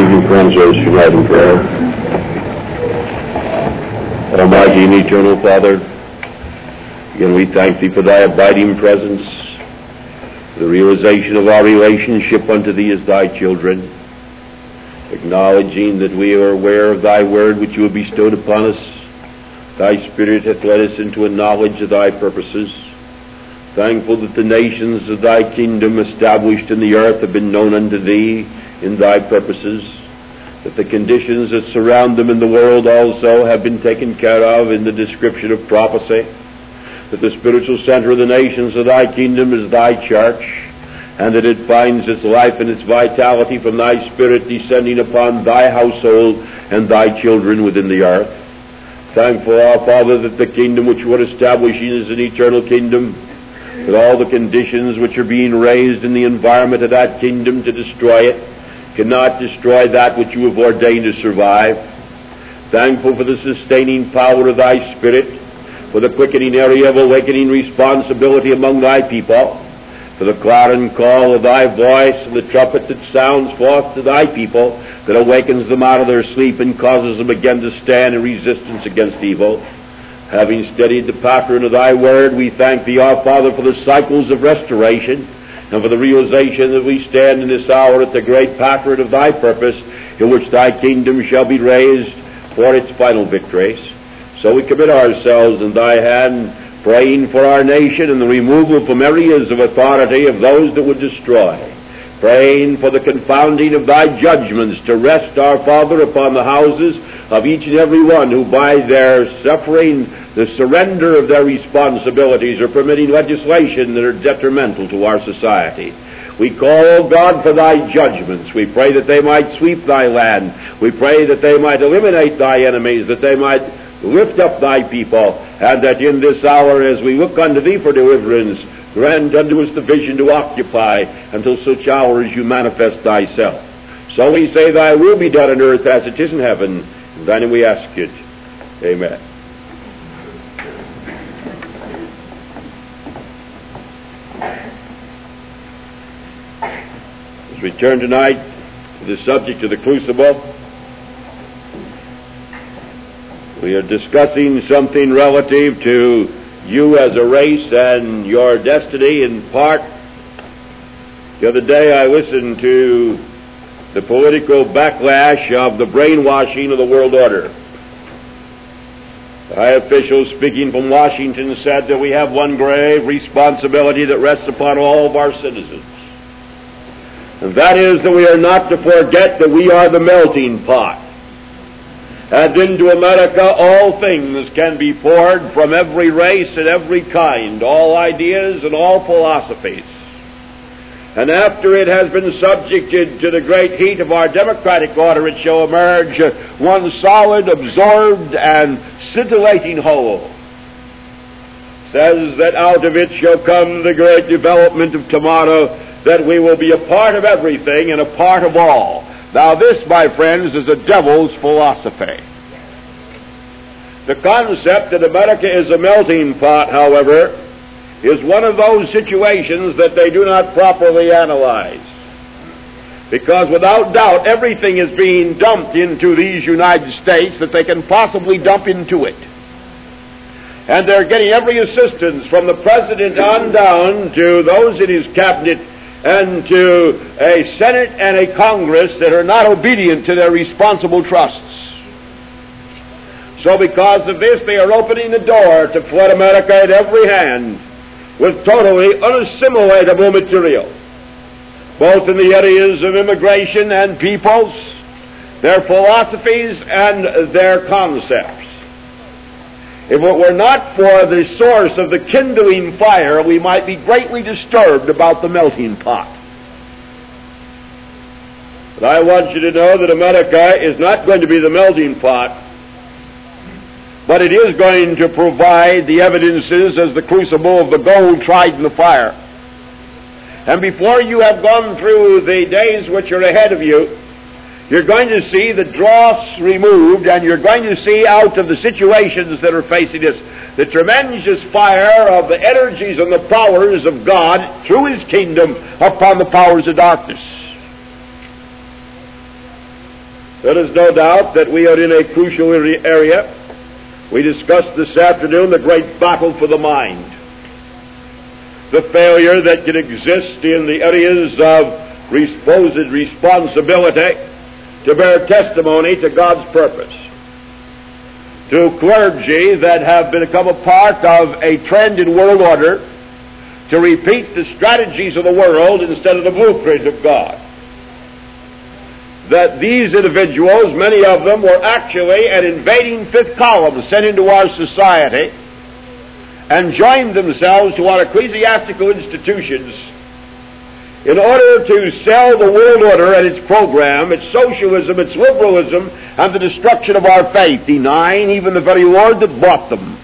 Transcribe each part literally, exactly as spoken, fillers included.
evening, friends. Let us unite in prayer. Almighty and eternal Father, again we thank Thee for Thy abiding presence, the realization of our relationship unto Thee as Thy children, acknowledging that we are aware of Thy word which You have bestowed upon us. Thy Spirit hath led us into a knowledge of Thy purposes. Thankful that the nations of Thy kingdom established in the earth have been known unto Thee in Thy purposes, that the conditions that surround them in the world also have been taken care of in the description of prophecy, that the spiritual center of the nations of Thy kingdom is Thy church, and that it finds its life and its vitality from Thy Spirit descending upon Thy household and Thy children within the earth. Thankful, our Father, that the kingdom which You are establishing is an eternal kingdom, with all the conditions which are being raised in the environment of that kingdom to destroy it cannot destroy that which You have ordained to survive. Thankful for the sustaining power of Thy Spirit, for the quickening area of awakening responsibility among Thy people, for the clarion call of Thy voice and the trumpet that sounds forth to Thy people, that awakens them out of their sleep and causes them again to stand in resistance against evil. Having studied the pattern of Thy word, we thank Thee, our Father, for the cycles of restoration, and for the realization that we stand in this hour at the great pattern of Thy purpose, in which Thy kingdom shall be raised for its final victories. So we commit ourselves in Thy hand, praying for our nation and the removal from areas of authority of those that would destroy, praying for the confounding of Thy judgments to rest, our Father, upon the houses of each and every one who by their suffering, the surrender of their responsibilities, are permitting legislation that are detrimental to our society. We call, O God, for Thy judgments. We pray that they might sweep Thy land. We pray that they might eliminate Thy enemies, that they might lift up Thy people, and that in this hour, as we look unto Thee for deliverance, grant unto us the vision to occupy until such hour as You manifest Thyself. So we say, Thy will be done on earth as it is in heaven. In Thy name we ask it. Amen. As we turn tonight to the subject of the crucible, we are discussing something relative to you as a race and your destiny in part. The other day I listened to the political backlash of the brainwashing of the world order. The high officials speaking from Washington said that we have one grave responsibility that rests upon all of our citizens. And that is that we are not to forget that we are the melting pot. And into America all things can be poured from every race and every kind, all ideas and all philosophies. And after it has been subjected to the great heat of our democratic order, it shall emerge one solid, absorbed, and scintillating whole. Says that out of it shall come the great development of tomorrow, that we will be a part of everything and a part of all. Now this, my friends, is a devil's philosophy. The concept that America is a melting pot, however, is one of those situations that they do not properly analyze. Because without doubt, everything is being dumped into these United States that they can possibly dump into it. And they're getting every assistance from the President on down to those in his cabinet and to a Senate and a Congress that are not obedient to their responsible trusts. So because of this, they are opening the door to flood America at every hand with totally unassimilatable material, both in the areas of immigration and peoples, their philosophies and their concepts. If it were not for the source of the kindling fire, we might be greatly disturbed about the melting pot. But I want you to know that America is not going to be the melting pot, but it is going to provide the evidences as the crucible of the gold tried in the fire. And before you have gone through the days which are ahead of you, you're going to see the dross removed, and you're going to see out of the situations that are facing us the tremendous fire of the energies and the powers of God through His kingdom upon the powers of darkness. There is no doubt that we are in a crucial area. We discussed this afternoon the great battle for the mind, the failure that can exist in the areas of supposed responsibility to bear testimony to God's purpose, to clergy that have become a part of a trend in world order to repeat the strategies of the world instead of the blueprint of God. That these individuals, many of them, were actually an invading fifth column sent into our society and joined themselves to our ecclesiastical institutions in order to sell the world order and its program, its socialism, its liberalism, and the destruction of our faith, denying even the very Lord that bought them.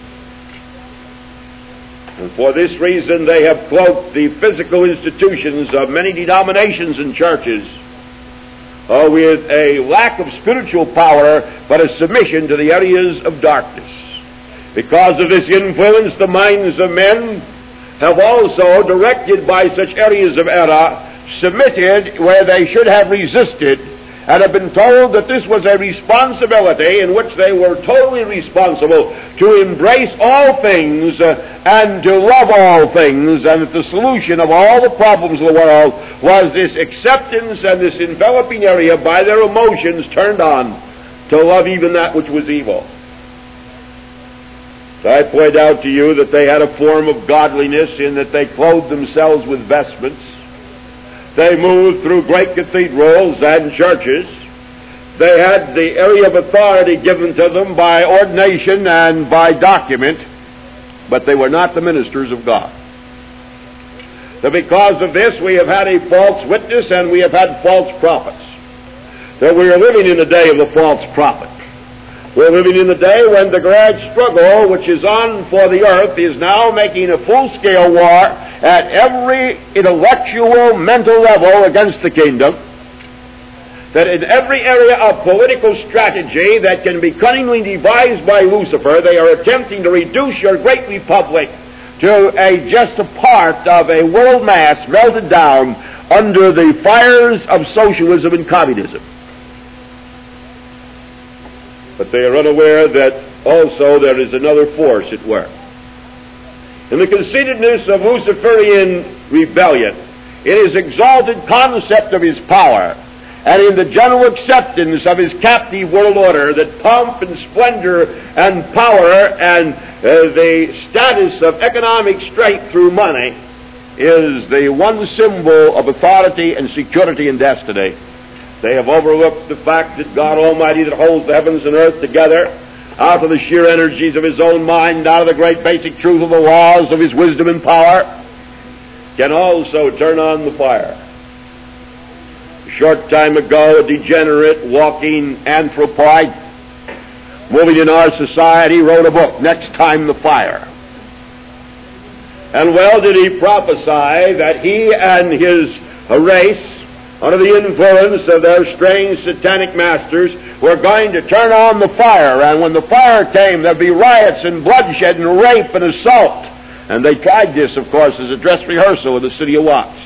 And for this reason they have cloaked the physical institutions of many denominations and churches Uh, with a lack of spiritual power, but a submission to the areas of darkness. Because of this influence, the minds of men have also, directed by such areas of error, submitted where they should have resisted, and have been told that this was a responsibility in which they were totally responsible to embrace all things uh, and to love all things, and that the solution of all the problems of the world was this acceptance and this enveloping area by their emotions turned on to love even that which was evil. So I point out to you that they had a form of godliness in that they clothed themselves with vestments. They moved through great cathedrals and churches. They had the area of authority given to them by ordination and by document, but they were not the ministers of God. So because of this, we have had a false witness and we have had false prophets. So we are living in the day of the false prophet. We're living in the day when the great struggle which is on for the earth is now making a full-scale war at every intellectual, mental level against the kingdom. That in every area of political strategy that can be cunningly devised by Lucifer, they are attempting to reduce your great republic to a just a part of a world mass melted down under the fires of socialism and communism. But they are unaware that also there is another force at work. In the conceitedness of Luciferian rebellion, in his exalted concept of his power, and in the general acceptance of his captive world order, that pomp and splendor and power and uh, the status of economic strength through money is the one symbol of authority and security and destiny. They have overlooked the fact that God Almighty, that holds the heavens and earth together out of the sheer energies of His own mind, out of the great basic truth of the laws of His wisdom and power, can also turn on the fire. A short time ago, a degenerate, walking anthropoid, moving in our society, wrote a book, Next Time the Fire. And well did he prophesy that he and his race, under the influence of their strange satanic masters, were going to turn on the fire, and when the fire came, there'd be riots and bloodshed and rape and assault. And they tried this, of course, as a dress rehearsal in the city of Watts.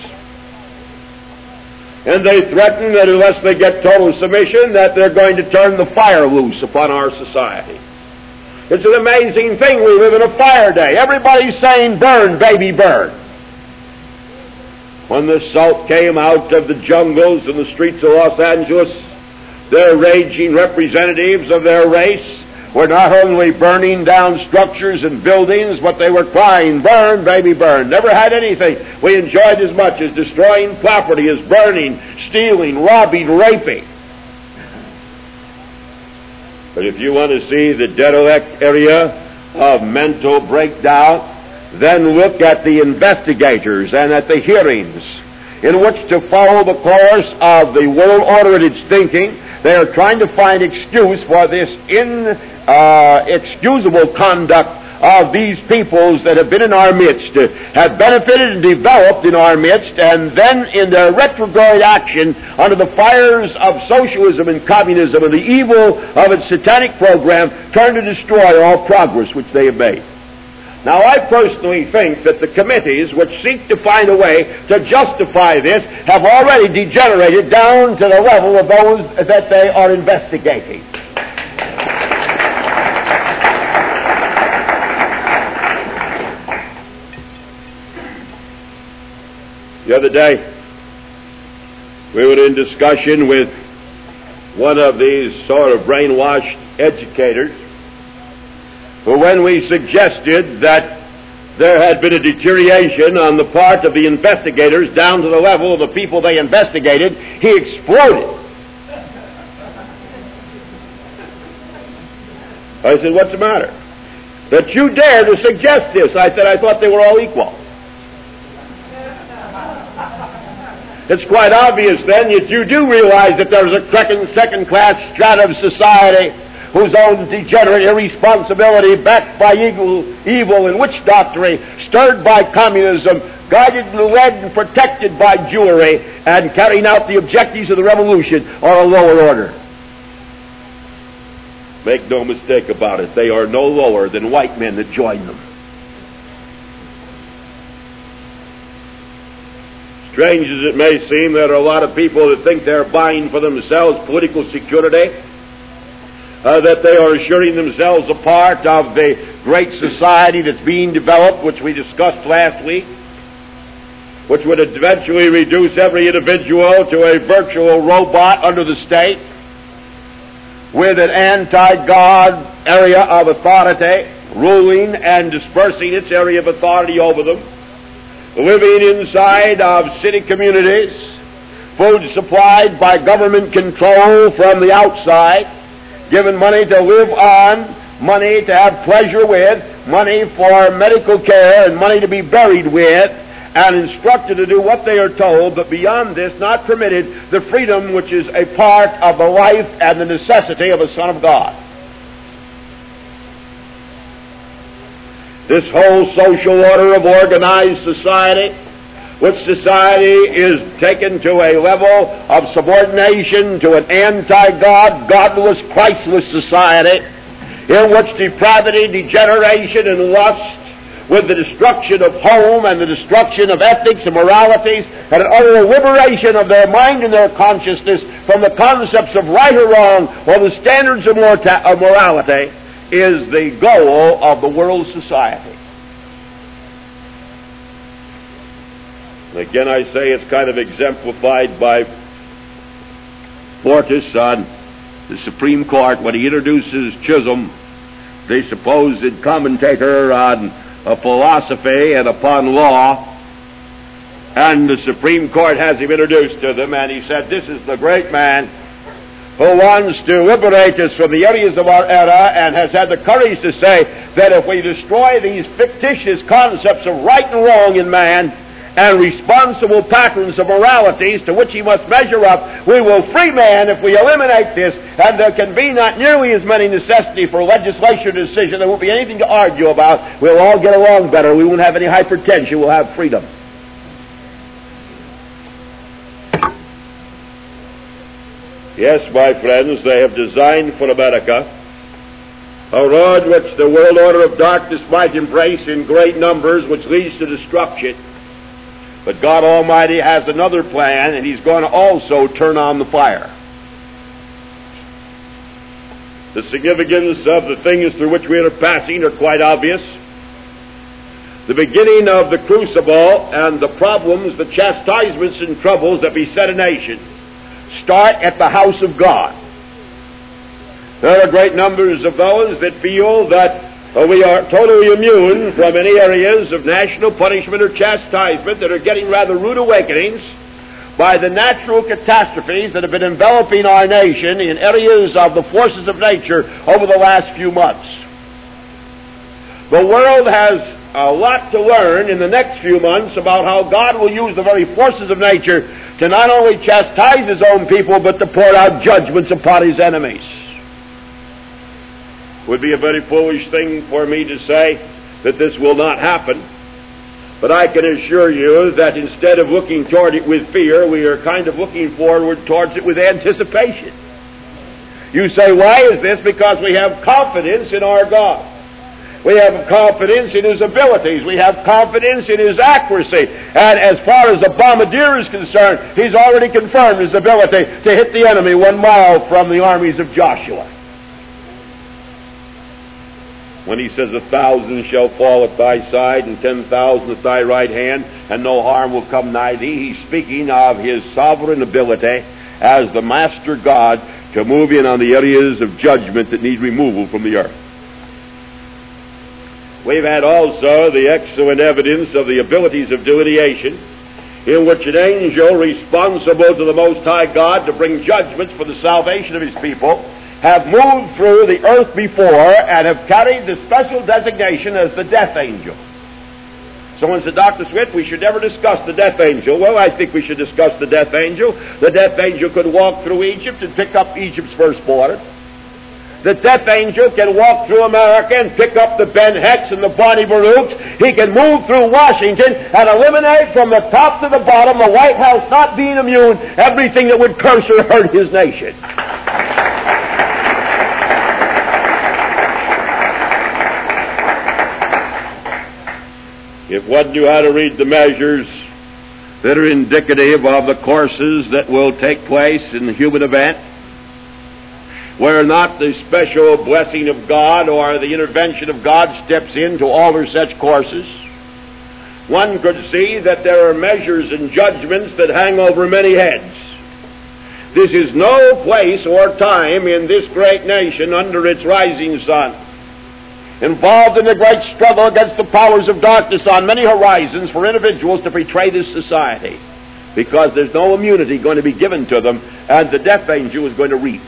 And they threatened that unless they get total submission, that they're going to turn the fire loose upon our society. It's an amazing thing. We live in a fire day. Everybody's saying, burn, baby, burn. When the salt came out of the jungles and the streets of Los Angeles, their raging representatives of their race were not only burning down structures and buildings, but they were crying, burn, baby, burn. Never had anything we enjoyed as much as destroying property, as burning, stealing, robbing, raping. But if you want to see the derelict area of mental breakdown, then look at the investigators and at the hearings in which to follow the course of the world order and its thinking. They are trying to find excuse for this inexcusable uh, conduct of these peoples that have been in our midst, uh, have benefited and developed in our midst, and then in their retrograde action under the fires of socialism and communism and the evil of its satanic program, turn to destroy all progress which they have made. Now, I personally think that the committees which seek to find a way to justify this have already degenerated down to the level of those that they are investigating. The other day, we were in discussion with one of these sort of brainwashed educators, who, when we suggested that there had been a deterioration on the part of the investigators down to the level of the people they investigated, he exploded. I said, "What's the matter? That you dare to suggest this?" I said, "I thought they were all equal." It's quite obvious, then, that you do realize that there's a second, second-class strata of society whose own degenerate irresponsibility, backed by evil, evil and witch doctrine, stirred by communism, guided and led and protected by Jewry, and carrying out the objectives of the revolution, are a lower order. Make no mistake about it, they are no lower than white men that join them. Strange as it may seem, there are a lot of people that think they're buying for themselves political security, uh, that they are assuring themselves a part of the great society that's being developed, which we discussed last week, which would eventually reduce every individual to a virtual robot under the state, with an anti-God area of authority ruling and dispersing its area of authority over them, living inside of city communities, food supplied by government control from the outside, given money to live on, money to have pleasure with, money for medical care, and money to be buried with, and instructed to do what they are told, but beyond this, not permitted the freedom which is a part of the life and the necessity of a Son of God. This whole social order of organized society, which society is taken to a level of subordination to an anti-God, godless, Christless society, in which depravity, degeneration, and lust, with the destruction of home and the destruction of ethics and moralities, and an utter liberation of their mind and their consciousness from the concepts of right or wrong or the standards of morality, is the goal of the world society. And again, I say it's kind of exemplified by Fortis on the Supreme Court when he introduces Chisholm, the supposed commentator on uh, philosophy and upon law, and the Supreme Court has him introduced to them, and he said, "This is the great man who wants to liberate us from the areas of our era, and has had the courage to say that if we destroy these fictitious concepts of right and wrong in man and responsible patterns of moralities to which he must measure up, we will free man if we eliminate this, and there can be not nearly as many necessity for legislation or decision. There won't be anything to argue about. We'll all get along better. We won't have any hypertension. We'll have freedom." Yes, my friends, they have designed for America a road which the world order of darkness might embrace in great numbers, which leads to destruction. But God Almighty has another plan, and He's going to also turn on the fire. The significance of the things through which we are passing are quite obvious. The beginning of the crucible and the problems, the chastisements and troubles that beset a nation start at the house of God. There are great numbers of those that feel that uh, we are totally immune from any areas of national punishment or chastisement that are getting rather rude awakenings by the natural catastrophes that have been enveloping our nation in areas of the forces of nature over the last few months. The world has a lot to learn in the next few months about how God will use the very forces of nature to not only chastise His own people, but to pour out judgments upon His enemies. It would be a very foolish thing for me to say that this will not happen, but I can assure you that instead of looking toward it with fear, we are kind of looking forward towards it with anticipation. You say, why is this? Because we have confidence in our God. We have confidence in his abilities. We have confidence in his accuracy. And as far as the bombardier is concerned, he's already confirmed his ability to hit the enemy one mile from the armies of Joshua. When he says, a thousand shall fall at thy side and ten thousand at thy right hand, and no harm will come nigh thee, he's speaking of his sovereign ability as the master God to move in on the areas of judgment that need removal from the earth. We've had also the excellent evidence of the abilities of delineation, in which an angel responsible to the Most High God to bring judgments for the salvation of his people have moved through the earth before and have carried the special designation as the death angel. So when said, Doctor Swift, we should never discuss the death angel. Well, I think we should discuss the death angel. The death angel could walk through Egypt and pick up Egypt's firstborn. The death angel can walk through America and pick up the Ben Hecks and the Bonnie Baruchs. He can move through Washington and eliminate from the top to the bottom, the White House not being immune, everything that would curse or hurt his nation. If one knew how to read the measures that are indicative of the courses that will take place in the human event, where not the special blessing of God or the intervention of God steps in to alter such courses, one could see that there are measures and judgments that hang over many heads. This is no place or time in this great nation under its rising sun, involved in a great struggle against the powers of darkness on many horizons for individuals to betray this society, because there's no immunity going to be given to them, and the death angel is going to reap.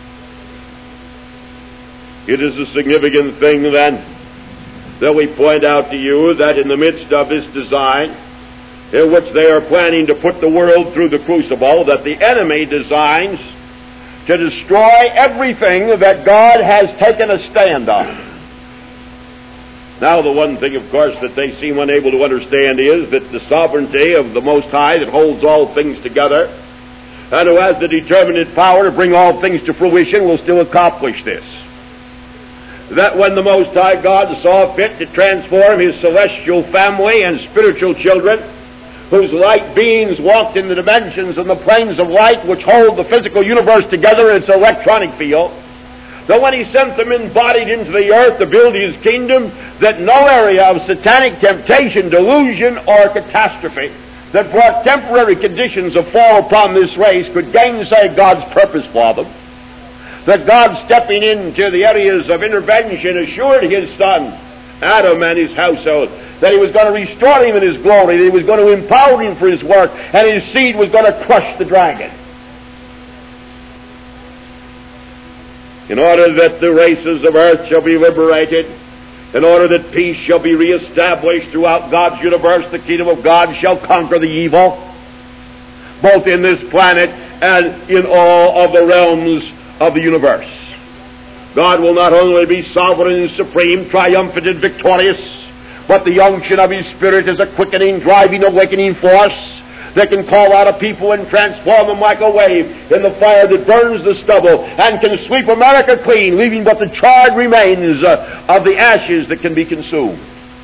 It is a significant thing, then, that we point out to you that in the midst of this design, in which they are planning to put the world through the crucible, that the enemy designs to destroy everything that God has taken a stand on. Now, the one thing, of course, that they seem unable to understand is that the sovereignty of the Most High that holds all things together and who has the determinate power to bring all things to fruition will still accomplish this. That when the Most High God saw fit to transform his celestial family and spiritual children, whose light beings walked in the dimensions and the planes of light which hold the physical universe together in its electronic field, that when he sent them embodied into the earth to build his kingdom, that no area of satanic temptation, delusion, or catastrophe that brought temporary conditions of fall upon this race could gainsay God's purpose for them. That God, stepping into the areas of intervention, assured his son, Adam, and his household, that he was going to restore him in his glory, that he was going to empower him for his work, and his seed was going to crush the dragon. In order that the races of earth shall be liberated, in order that peace shall be reestablished throughout God's universe, the kingdom of God shall conquer the evil, both in this planet and in all of the realms of the universe. God will not only be sovereign and supreme, triumphant and victorious, but the unction of his Spirit is a quickening, driving, awakening force that can call out a people and transform them like a wave in the fire that burns the stubble and can sweep America clean, leaving but the charred remains uh, of the ashes that can be consumed.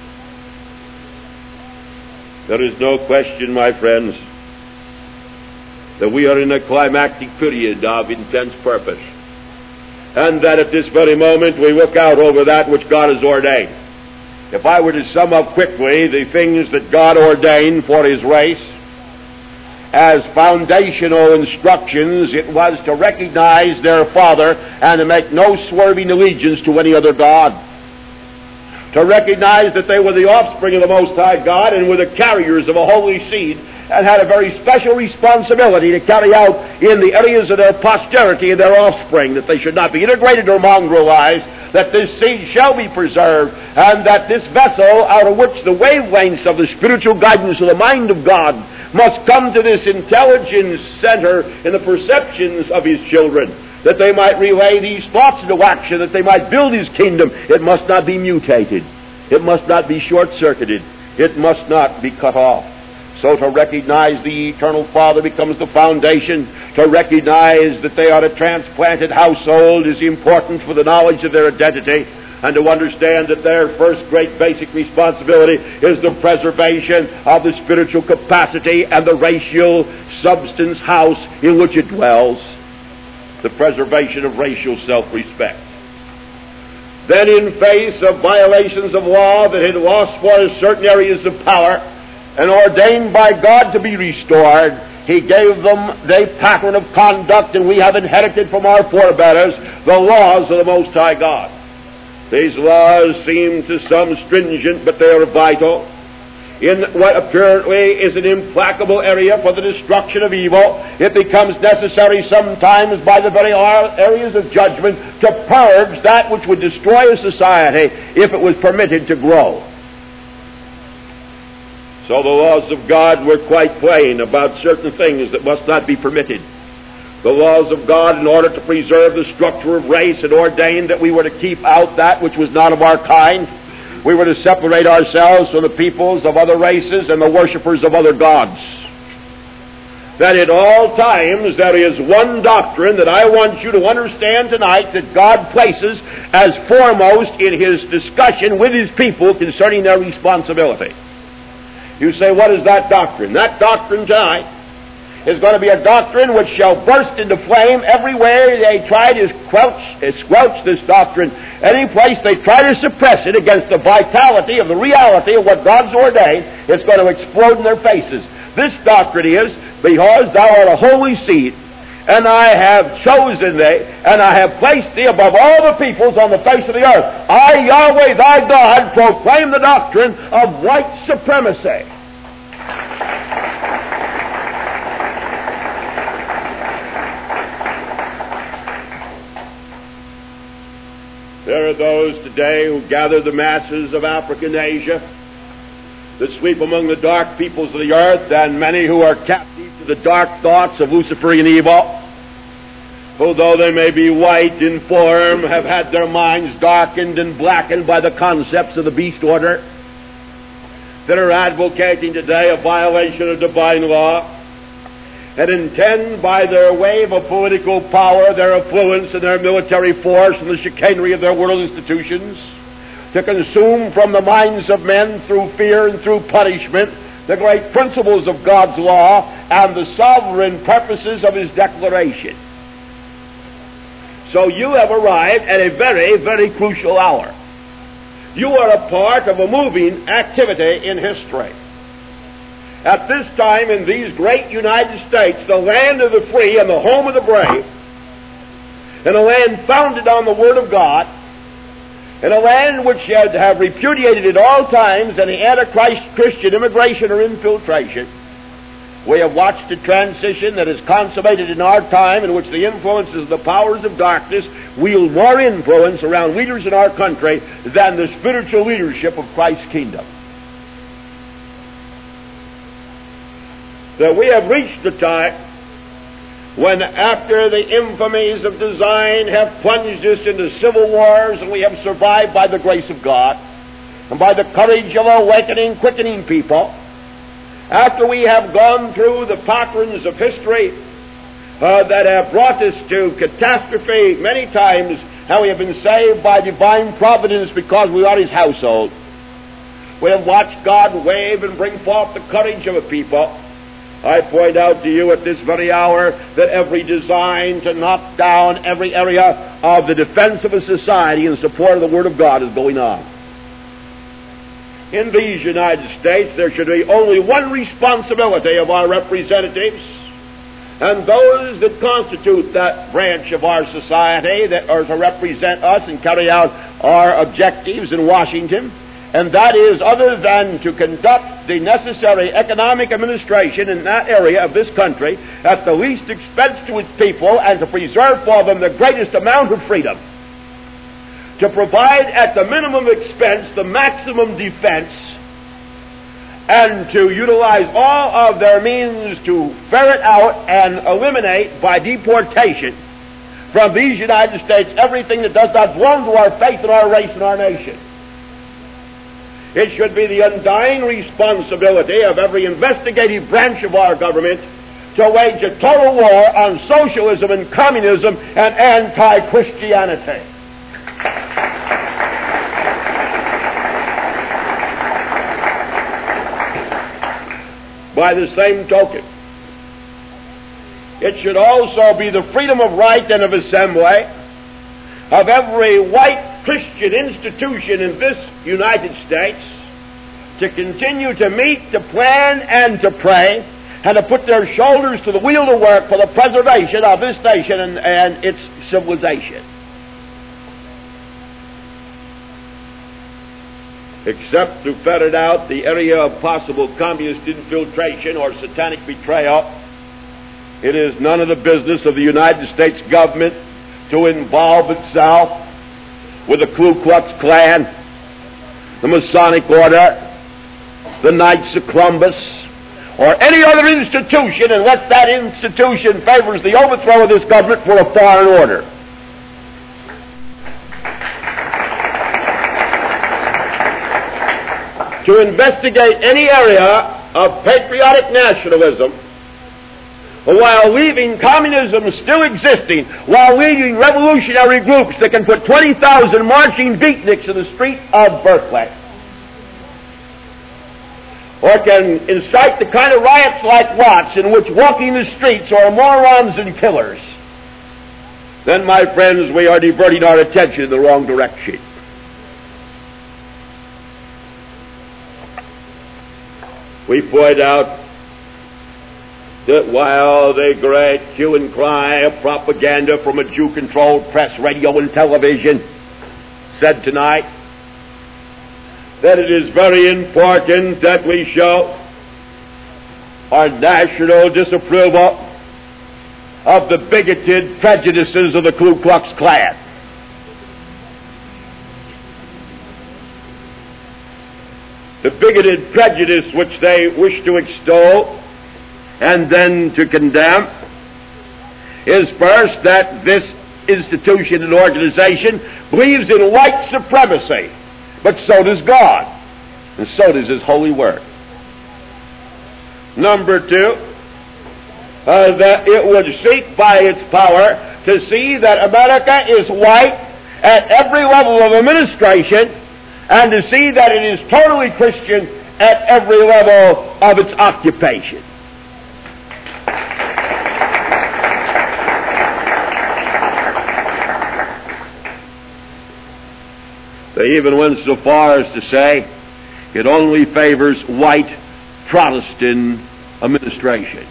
There is no question, my friends, that we are in a climactic period of intense purpose, and that at this very moment we look out over that which God has ordained. If I were to sum up quickly the things that God ordained for his race, as foundational instructions, it was to recognize their Father and to make no swerving allegiance to any other God. To recognize that they were the offspring of the Most High God and were the carriers of a holy seed and had a very special responsibility to carry out in the areas of their posterity and their offspring, that they should not be integrated or mongrelized, that this seed shall be preserved, and that this vessel out of which the wavelengths of the spiritual guidance of the mind of God must come to this intelligence center in the perceptions of his children, that they might relay these thoughts into action, that they might build his kingdom. It must not be mutated. It must not be short-circuited. It must not be cut off. So to recognize the eternal Father becomes the foundation. To recognize that they are a transplanted household is important for the knowledge of their identity. and to understand that their first great basic responsibility is the preservation of the spiritual capacity and the racial substance house in which it dwells, the preservation of racial self-respect. Then, in face of violations of law that had lost for us certain areas of power and ordained by God to be restored, He gave them the pattern of conduct, and we have inherited from our forebears the laws of the Most High God. These laws seem to some stringent, but they are vital in what apparently is an implacable area for the destruction of evil. It becomes necessary sometimes by the very areas of judgment to purge that which would destroy a society if it was permitted to grow. So the laws of God were quite plain about certain things that must not be permitted. The laws of God, in order to preserve the structure of race, had ordained that we were to keep out that which was not of our kind. We were to separate ourselves from the peoples of other races and the worshippers of other gods. That at all times there is one doctrine that I want you to understand tonight that God places as foremost in His discussion with His people concerning their responsibility. You say, what is that doctrine? That doctrine tonight is going to be a doctrine which shall burst into flame everywhere they try to squelch, squelch this doctrine. Any place they try to suppress it against the vitality of the reality of what God's ordained, it's going to explode in their faces. This doctrine is, because thou art a holy seed, and I have chosen thee, and I have placed thee above all the peoples on the face of the earth. I, Yahweh thy God, proclaim the doctrine of white supremacy. There are those today who gather the masses of Africa and Asia, that sweep among the dark peoples of the earth, and many who are captive to the dark thoughts of Luciferian evil, who, though they may be white in form, have had their minds darkened and blackened by the concepts of the beast order, that are advocating today a violation of divine law, and intend by their wave of political power, their influence, and their military force, and the chicanery of their world institutions, to consume from the minds of men through fear and through punishment the great principles of God's law and the sovereign purposes of His declaration. So you have arrived at a very, very crucial hour. You are a part of a moving activity in history. At this time in these great United States, the land of the free and the home of the brave, and a land founded on the Word of God, and a land which had have repudiated at all times any antichrist Christian immigration or infiltration, we have watched a transition that is consummated in our time, in which the influences of the powers of darkness wield more influence around leaders in our country than the spiritual leadership of Christ's kingdom. That we have reached the time when, after the infamies of design have plunged us into civil wars, and we have survived by the grace of God and by the courage of awakening, quickening people, after we have gone through the patterns of history uh, that have brought us to catastrophe many times, how we have been saved by divine providence because we are His household. We have watched God wave and bring forth the courage of a people. I point out to you at this very hour that every design to knock down every area of the defense of a society in support of the Word of God is going on. In these United States, there should be only one responsibility of our representatives, and those that constitute that branch of our society that are to represent us and carry out our objectives in Washington. And that is, other than to conduct the necessary economic administration in that area of this country at the least expense to its people, and to preserve for them the greatest amount of freedom, to provide at the minimum expense the maximum defense, and to utilize all of their means to ferret out and eliminate by deportation from these United States everything that does not belong to our faith and our race and our nation. It should be the undying responsibility of every investigative branch of our government to wage a total war on socialism and communism and anti-Christianity. by the same token. It should also be the freedom of right and of assembly of every white Christian institution in this United States to continue to meet, to plan, and to pray, and to put their shoulders to the wheel to work for the preservation of this nation and, and its civilization. Except to ferret out the area of possible communist infiltration or satanic betrayal, it is none of the business of the United States government to involve itself with the Ku Klux Klan, the Masonic Order, the Knights of Columbus, or any other institution unless that institution favors the overthrow of this government for a foreign order. To investigate any area of patriotic nationalism while leaving communism still existing, while leaving revolutionary groups that can put twenty thousand marching beatniks in the street of Berkeley, or can incite the kind of riots like Watts in which walking the streets are morons and killers, then, my friends, we are diverting our attention in the wrong direction. We point out that while the great hue and cry of propaganda from a Jew-controlled press, radio, and television said tonight that it is very important that we show our national disapproval of the bigoted prejudices of the Ku Klux Klan. The bigoted prejudice which they wish to extol and then to condemn is first that this institution and organization believes in white supremacy, but so does God, and so does His holy word. Number two, uh, that it would seek by its power to see that America is white at every level of administration, and to see that it is totally Christian at every level of its occupation. They even went so far as to say it only favors white Protestant administration.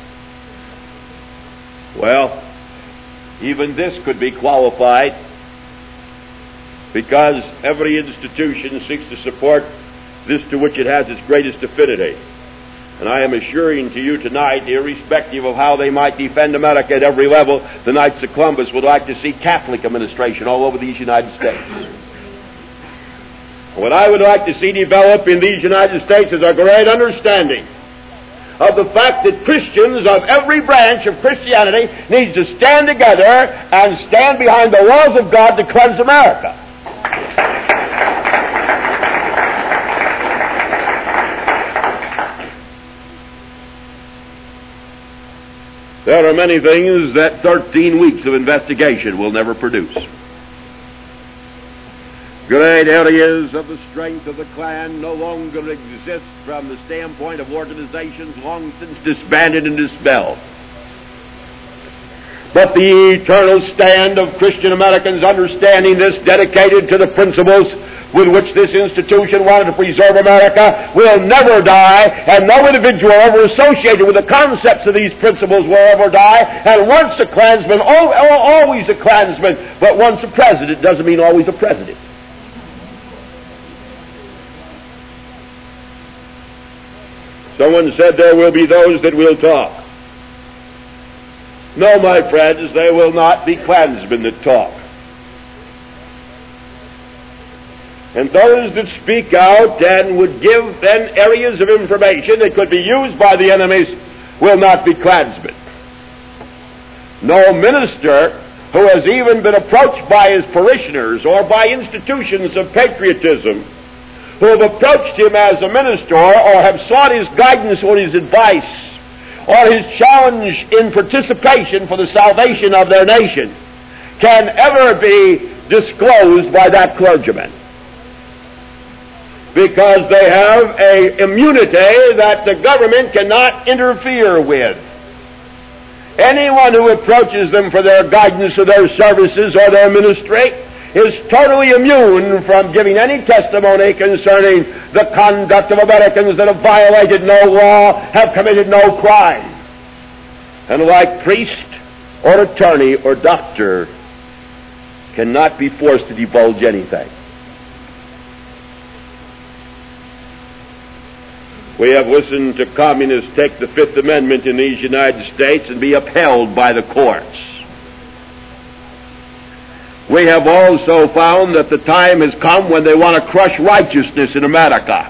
Well, even this could be qualified, because every institution seeks to support this to which it has its greatest affinity. And I am assuring to you tonight, irrespective of how they might defend America at every level, the Knights of Columbus would like to see Catholic administration all over these United States. What I would like to see develop in these United States is a great understanding of the fact that Christians of every branch of Christianity need to stand together and stand behind the laws of God to cleanse America. There are many things that thirteen weeks of investigation will never produce. Great areas of the strength of the Klan no longer exist from the standpoint of organizations long since disbanded and dispelled. But the eternal stand of Christian Americans understanding this, dedicated to the principles with which this institution wanted to preserve America, will never die, and no individual ever associated with the concepts of these principles will ever die. And once a Klansman, always a Klansman, but once a president doesn't mean always a president. Someone said there will be those that will talk. No, my friends, there will not be Klansmen that talk. And those that speak out and would give then areas of information that could be used by the enemies will not be Klansmen. No minister who has even been approached by his parishioners or by institutions of patriotism, who have approached him as a minister or have sought his guidance or his advice or his challenge in participation for the salvation of their nation, can ever be disclosed by that clergyman. because they have a immunity that the government cannot interfere with. Anyone who approaches them for their guidance or their services or their ministry is totally immune from giving any testimony concerning the conduct of Americans that have violated no law, have committed no crime. And like priest or attorney or doctor, cannot be forced to divulge anything. We have listened to communists take the Fifth Amendment in these United States and be upheld by the courts. We have also found that the time has come when they want to crush righteousness in America.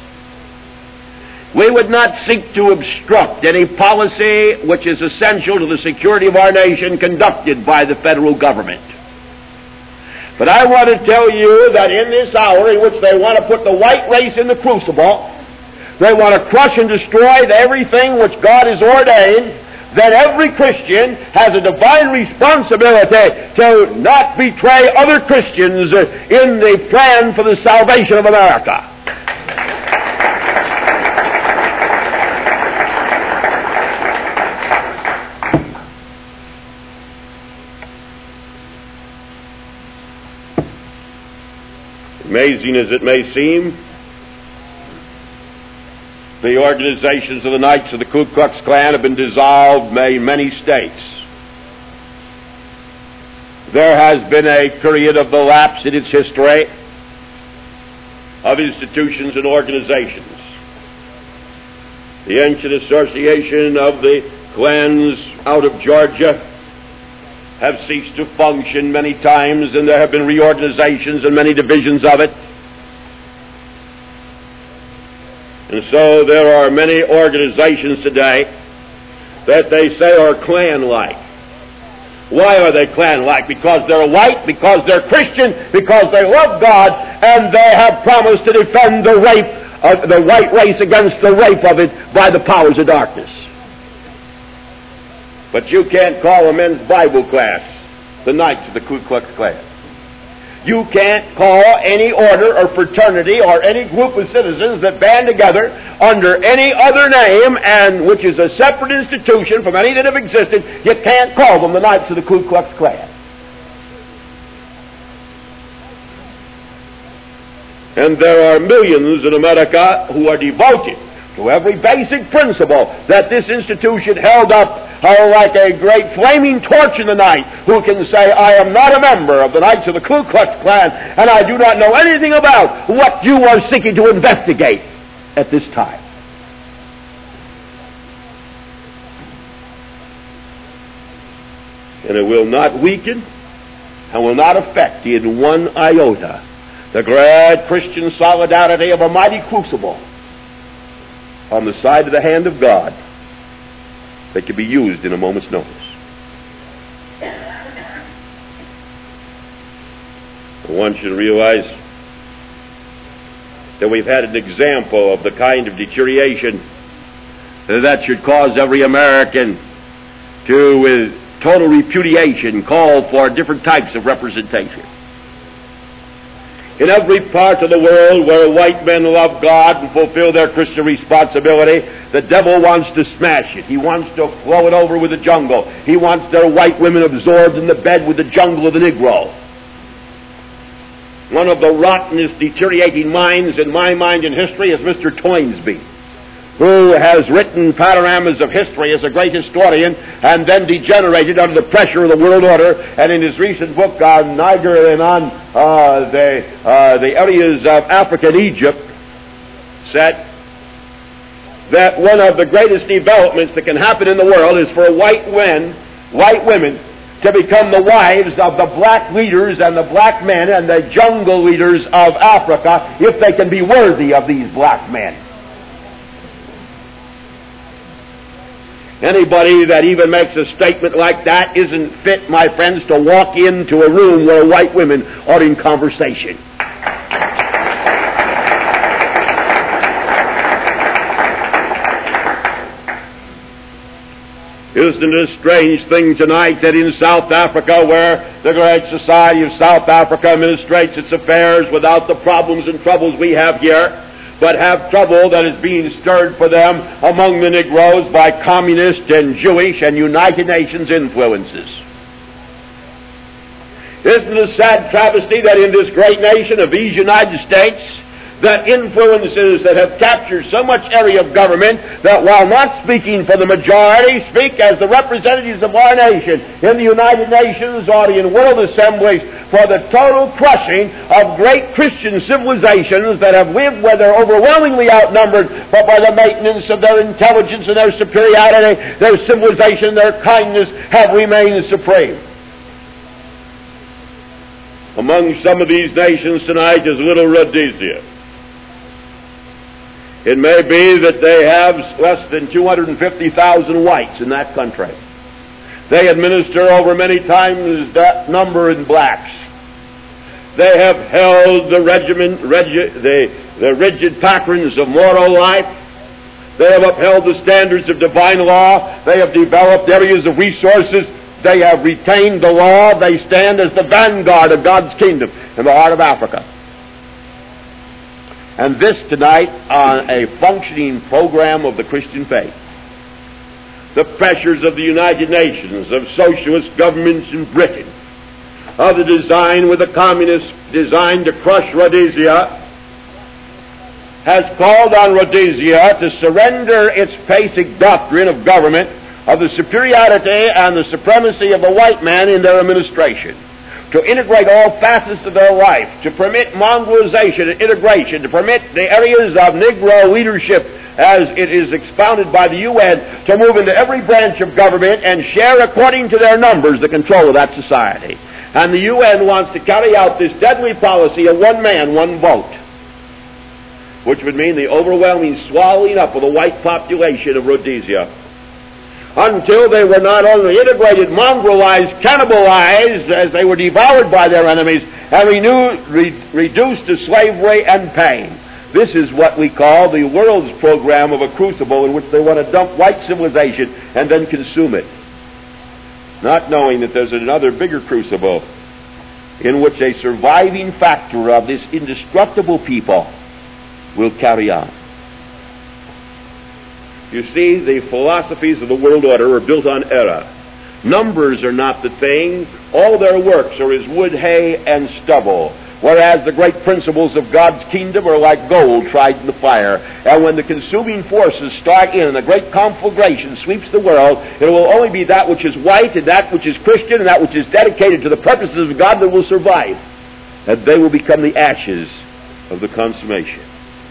We would not seek to obstruct any policy which is essential to the security of our nation conducted by the federal government. But I want to tell you that in this hour in which they want to put the white race in the crucible, they want to crush and destroy everything which God has ordained, that every Christian has a divine responsibility to not betray other Christians in the plan for the salvation of America. Amazing as it may seem, the organizations of the Knights of the Ku Klux Klan have been dissolved in many states. There has been a period of the lapse in its history of institutions and organizations. The ancient association of the clans out of Georgia have ceased to function many times, and there have been reorganizations and many divisions of it. And so there are many organizations today that they say are Klan-like. Why are they Klan-like? Because they're white, because they're Christian, because they love God, and they have promised to defend the rape, uh, the white race against the rape of it by the powers of darkness. But you can't call a men's Bible class the Knights of the Ku Klux Klan. You can't call any order or fraternity or any group of citizens that band together under any other name, and which is a separate institution from any that have existed, you can't call them the Knights of the Ku Klux Klan. And there are millions in America who are devoted to every basic principle that this institution held up uh, like a great flaming torch in the night, who can say, I am not a member of the Knights of the Ku Klux Klan, and I do not know anything about what you are seeking to investigate at this time. And it will not weaken and will not affect in one iota the great Christian solidarity of a mighty crucible on the side of the hand of God that can be used in a moment's notice. I want you to realize that we've had an example of the kind of deterioration that should cause every American to, with total repudiation, call for different types of representation. In every part of the world where white men love God and fulfill their Christian responsibility, the devil wants to smash it. He wants to flow it over with the jungle. He wants their white women absorbed in the bed with the jungle of the Negro. One of the rottenest, deteriorating minds in my mind in history is Mister Toynbee, who has written panoramas of history as a great historian and then degenerated under the pressure of the world order, and in his recent book on Niger and on uh, the, uh, the areas of Africa and Egypt, said that one of the greatest developments that can happen in the world is for white men, white women to become the wives of the black leaders and the black men and the jungle leaders of Africa, if they can be worthy of these black men. Anybody that even makes a statement like that isn't fit, my friends, to walk into a room where white women are in conversation. Isn't it a strange thing tonight that in South Africa, where the Great Society of South Africa administrates its affairs without the problems and troubles we have here, but have trouble that is being stirred for them among the Negroes by communist and Jewish and United Nations influences? Isn't it a sad travesty that in this great nation of these United States, that influences that have captured so much area of government that, while not speaking for the majority, speak as the representatives of our nation in the United Nations or in world assemblies for the total crushing of great Christian civilizations that have lived where they're overwhelmingly outnumbered, but by the maintenance of their intelligence and their superiority, their civilization, their kindness have remained supreme. Among some of these nations tonight is little Rhodesia. It may be that they have less than two hundred fifty thousand whites in that country. They administer over many times that number in blacks. They have held the, regiment, regi, the, the rigid patterns of moral life. They have upheld the standards of divine law. They have developed areas of resources. They have retained the law. They stand as the vanguard of God's kingdom in the heart of Africa. And this tonight on a functioning program of the Christian faith. The pressures of the United Nations, of socialist governments in Britain, of the design with the communists designed to crush Rhodesia, has called on Rhodesia to surrender its basic doctrine of government, of the superiority and the supremacy of the white man in their administration, to integrate all facets of their life, to permit mongrelization and integration, to permit the areas of Negro leadership as it is expounded by the U N to move into every branch of government and share according to their numbers the control of that society. And the U N wants to carry out this deadly policy of one man, one vote, which would mean the overwhelming swallowing up of the white population of Rhodesia, until they were not only integrated, mongrelized, cannibalized, as they were devoured by their enemies, and renewed, re, reduced to slavery and pain. This is what we call the world's program of a crucible in which they want to dump white civilization and then consume it, not knowing that there's another bigger crucible in which a surviving factor of this indestructible people will carry on. You see, the philosophies of the world order are built on error. Numbers are not the thing. All their works are as wood, hay, and stubble, whereas the great principles of God's kingdom are like gold tried in the fire. And when the consuming forces start in and the great conflagration sweeps the world, it will only be that which is white and that which is Christian and that which is dedicated to the purposes of God that will survive. And they will become the ashes of the consummation.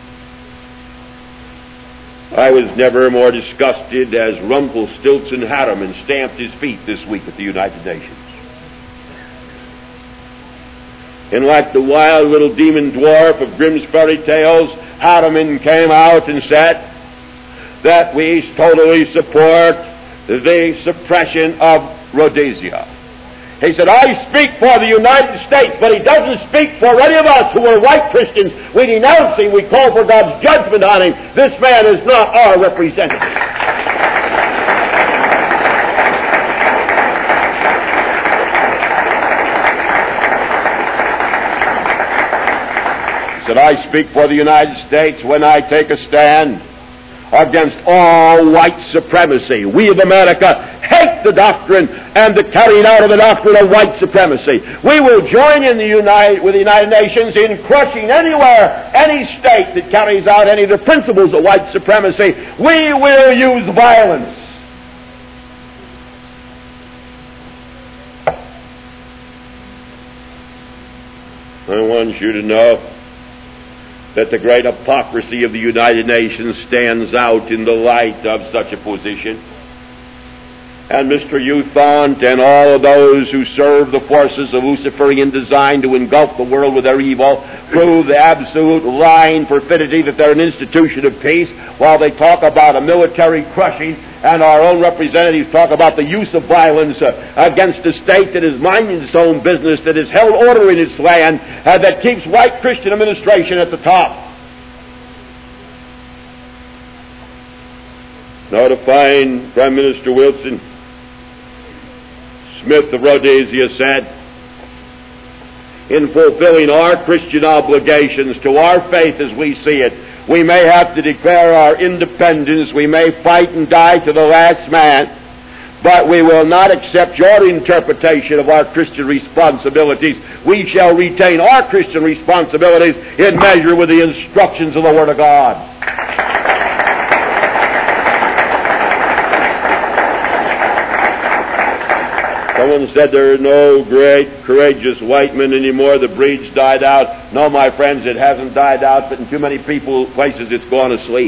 I was never more disgusted as Rumpelstiltskin Harriman stamped his feet this week at the United Nations. And like the wild little demon dwarf of Grimm's fairy tales, Harriman came out and said that we totally support the suppression of Rhodesia. He said, I speak for the United States, but he doesn't speak for any of us who are white Christians. We denounce him. We call for God's judgment on him. This man is not our representative. He said, I speak for the United States when I take a stand against all white supremacy. We of America hate the doctrine and the carrying out of the doctrine of white supremacy. We will join in the United, with the United Nations in crushing anywhere, any state that carries out any of the principles of white supremacy. We will use violence. I want you to know that the great hypocrisy of the United Nations stands out in the light of such a position. And Mister Youthont and all of those who serve the forces of Luciferian design to engulf the world with their evil prove the absolute lying perfidy that they're an institution of peace, while they talk about a military crushing, and our own representatives talk about the use of violence uh, against a state that is minding its own business, that has held order in its land, uh, that keeps white Christian administration at the top. Now to find Prime Minister Wilson Smith of Rhodesia said, in fulfilling our Christian obligations to our faith as we see it, we may have to declare our independence, we may fight and die to the last man, but we will not accept your interpretation of our Christian responsibilities. We shall retain our Christian responsibilities in measure with the instructions of the Word of God. Someone said there are no great, courageous white men anymore. The breed's died out. No, my friends, it hasn't died out, but in too many people, places, it's gone asleep.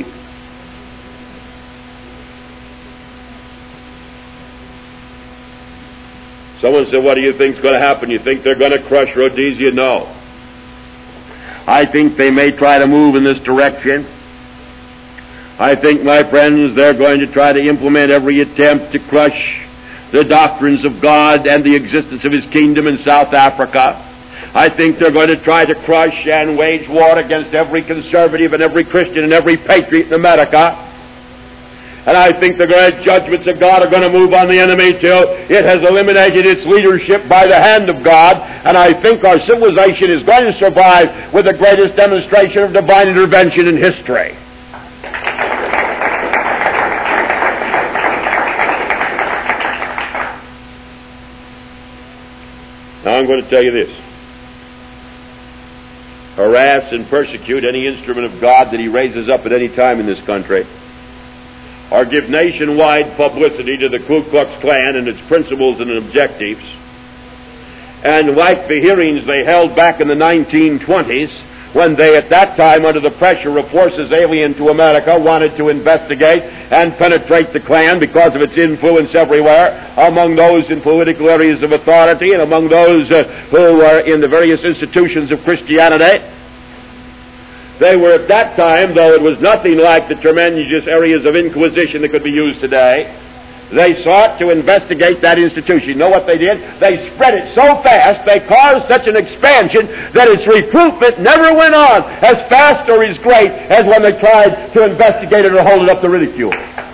Someone said, what do you think's going to happen? You think they're going to crush Rhodesia? No. I think they may try to move in this direction. I think, my friends, they're going to try to implement every attempt to crush the doctrines of God and the existence of His kingdom in South Africa. I think they're going to try to crush and wage war against every conservative and every Christian and every patriot in America. And I think the great judgments of God are going to move on the enemy till it has eliminated its leadership by the hand of God. And I think our civilization is going to survive with the greatest demonstration of divine intervention in history. Now I'm going to tell you this. Harass and persecute any instrument of God that He raises up at any time in this country, or give nationwide publicity to the Ku Klux Klan and its principles and objectives. And like the hearings they held back in the nineteen twenties, when they at that time, under the pressure of forces alien to America, wanted to investigate and penetrate the Klan because of its influence everywhere, among those in political areas of authority and among those uh, who were in the various institutions of Christianity. They were at that time, though it was nothing like the tremendous areas of inquisition that could be used today, they sought to investigate that institution. You know what they did? They spread it so fast, they caused such an expansion that its recruitment never went on as fast or as great as when they tried to investigate it or hold it up to ridicule.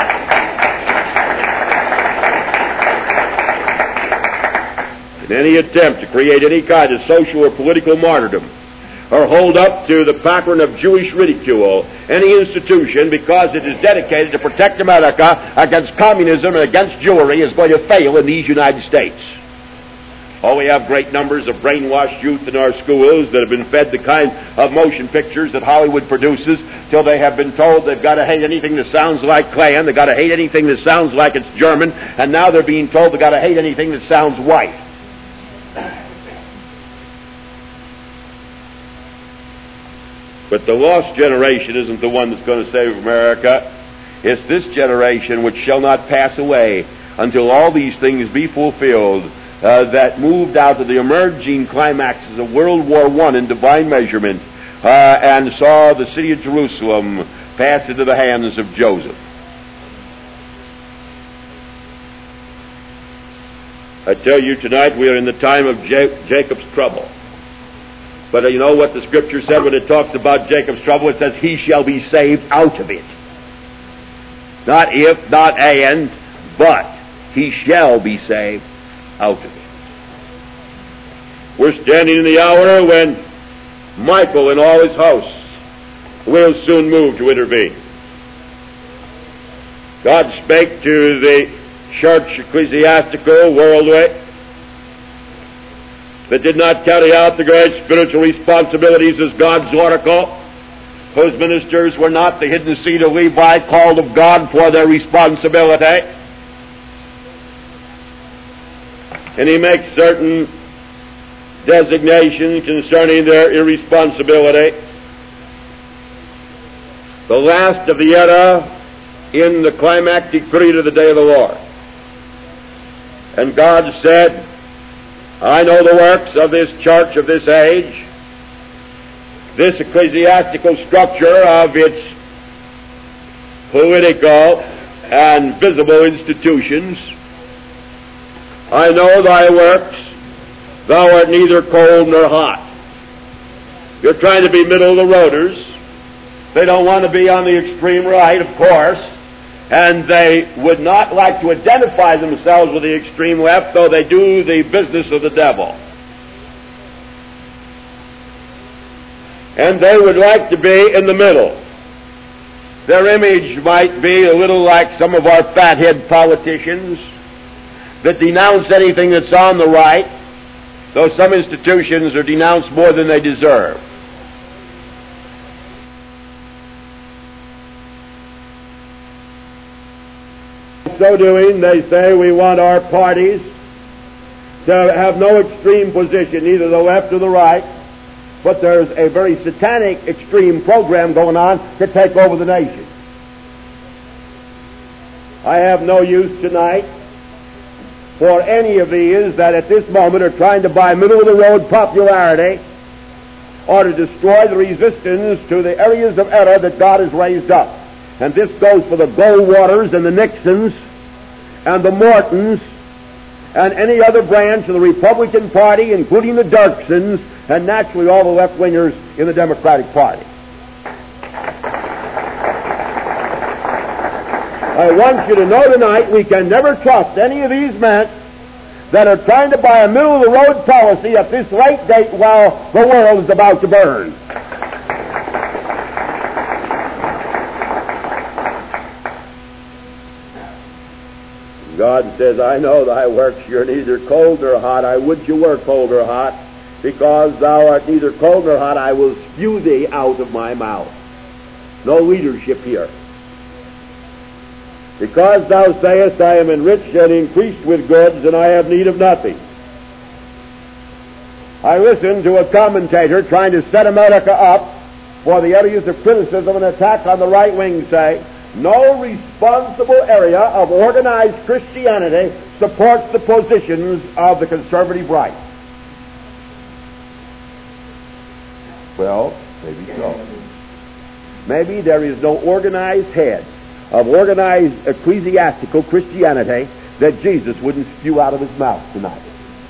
In any attempt to create any kind of social or political martyrdom, or hold up to the pattern of Jewish ridicule any institution because it is dedicated to protect America against communism and against Jewry, is going to fail in these United States. Oh, we have great numbers of brainwashed youth in our schools that have been fed the kind of motion pictures that Hollywood produces till they have been told they've got to hate anything that sounds like Klan, they've got to hate anything that sounds like it's German, and now they're being told they've got to hate anything that sounds white. But the lost generation isn't the one that's going to save America. It's this generation which shall not pass away until all these things be fulfilled, uh, that moved out of the emerging climaxes of World War One in divine measurement, uh, and saw the city of Jerusalem pass into the hands of Joseph. I tell you tonight, we are in the time of Ja- Jacob's trouble. But you know what the Scripture said when it talks about Jacob's trouble? It says, he shall be saved out of it. Not if, not and, but he shall be saved out of it. We're standing in the hour when Michael and all his hosts will soon move to intervene. God spake to the church ecclesiastical worldly that did not carry out the great spiritual responsibilities as God's oracle, whose ministers were not the hidden seed of Levi, called of God for their responsibility. And he makes certain designations concerning their irresponsibility. The last of the era in the climactic period of the day of the Lord. And God said, I know the works of this church of this age, this ecclesiastical structure of its political and visible institutions. I know thy works. Thou art neither cold nor hot. You're trying to be middle of the roaders. They don't want to be on the extreme right, of course. and they would not like to identify themselves with the extreme left, though they do the business of the devil. And they would like to be in the middle. Their image might be a little like some of our fathead politicians that denounce anything that's on the right, though some institutions are denounced more than they deserve. So doing, they say we want our parties to have no extreme position, either the left or the right, but there's a very satanic extreme program going on to take over the nation. I have no use tonight for any of these that at this moment are trying to buy middle-of-the-road popularity or to destroy the resistance to the areas of error that God has raised up. And this goes for the Goldwaters and the Nixons and the Mortons and any other branch of the Republican Party, including the Dirksons, and naturally all the left-wingers in the Democratic Party. I want you to know tonight we can never trust any of these men that are trying to buy a middle-of-the-road policy at this late date while the world is about to burn. God says, I know thy works, you're neither cold nor hot. I would you were cold or hot. Because thou art neither cold nor hot, I will spew thee out of my mouth. No leadership here. Because thou sayest, I am enriched and increased with goods, and I have need of nothing. I listened to a commentator trying to set America up for the areas of criticism and attack on the right wing, say, no responsible area of organized Christianity supports the positions of the conservative right. Well, maybe so. Maybe there is no organized head of organized ecclesiastical Christianity that Jesus wouldn't spew out of his mouth tonight.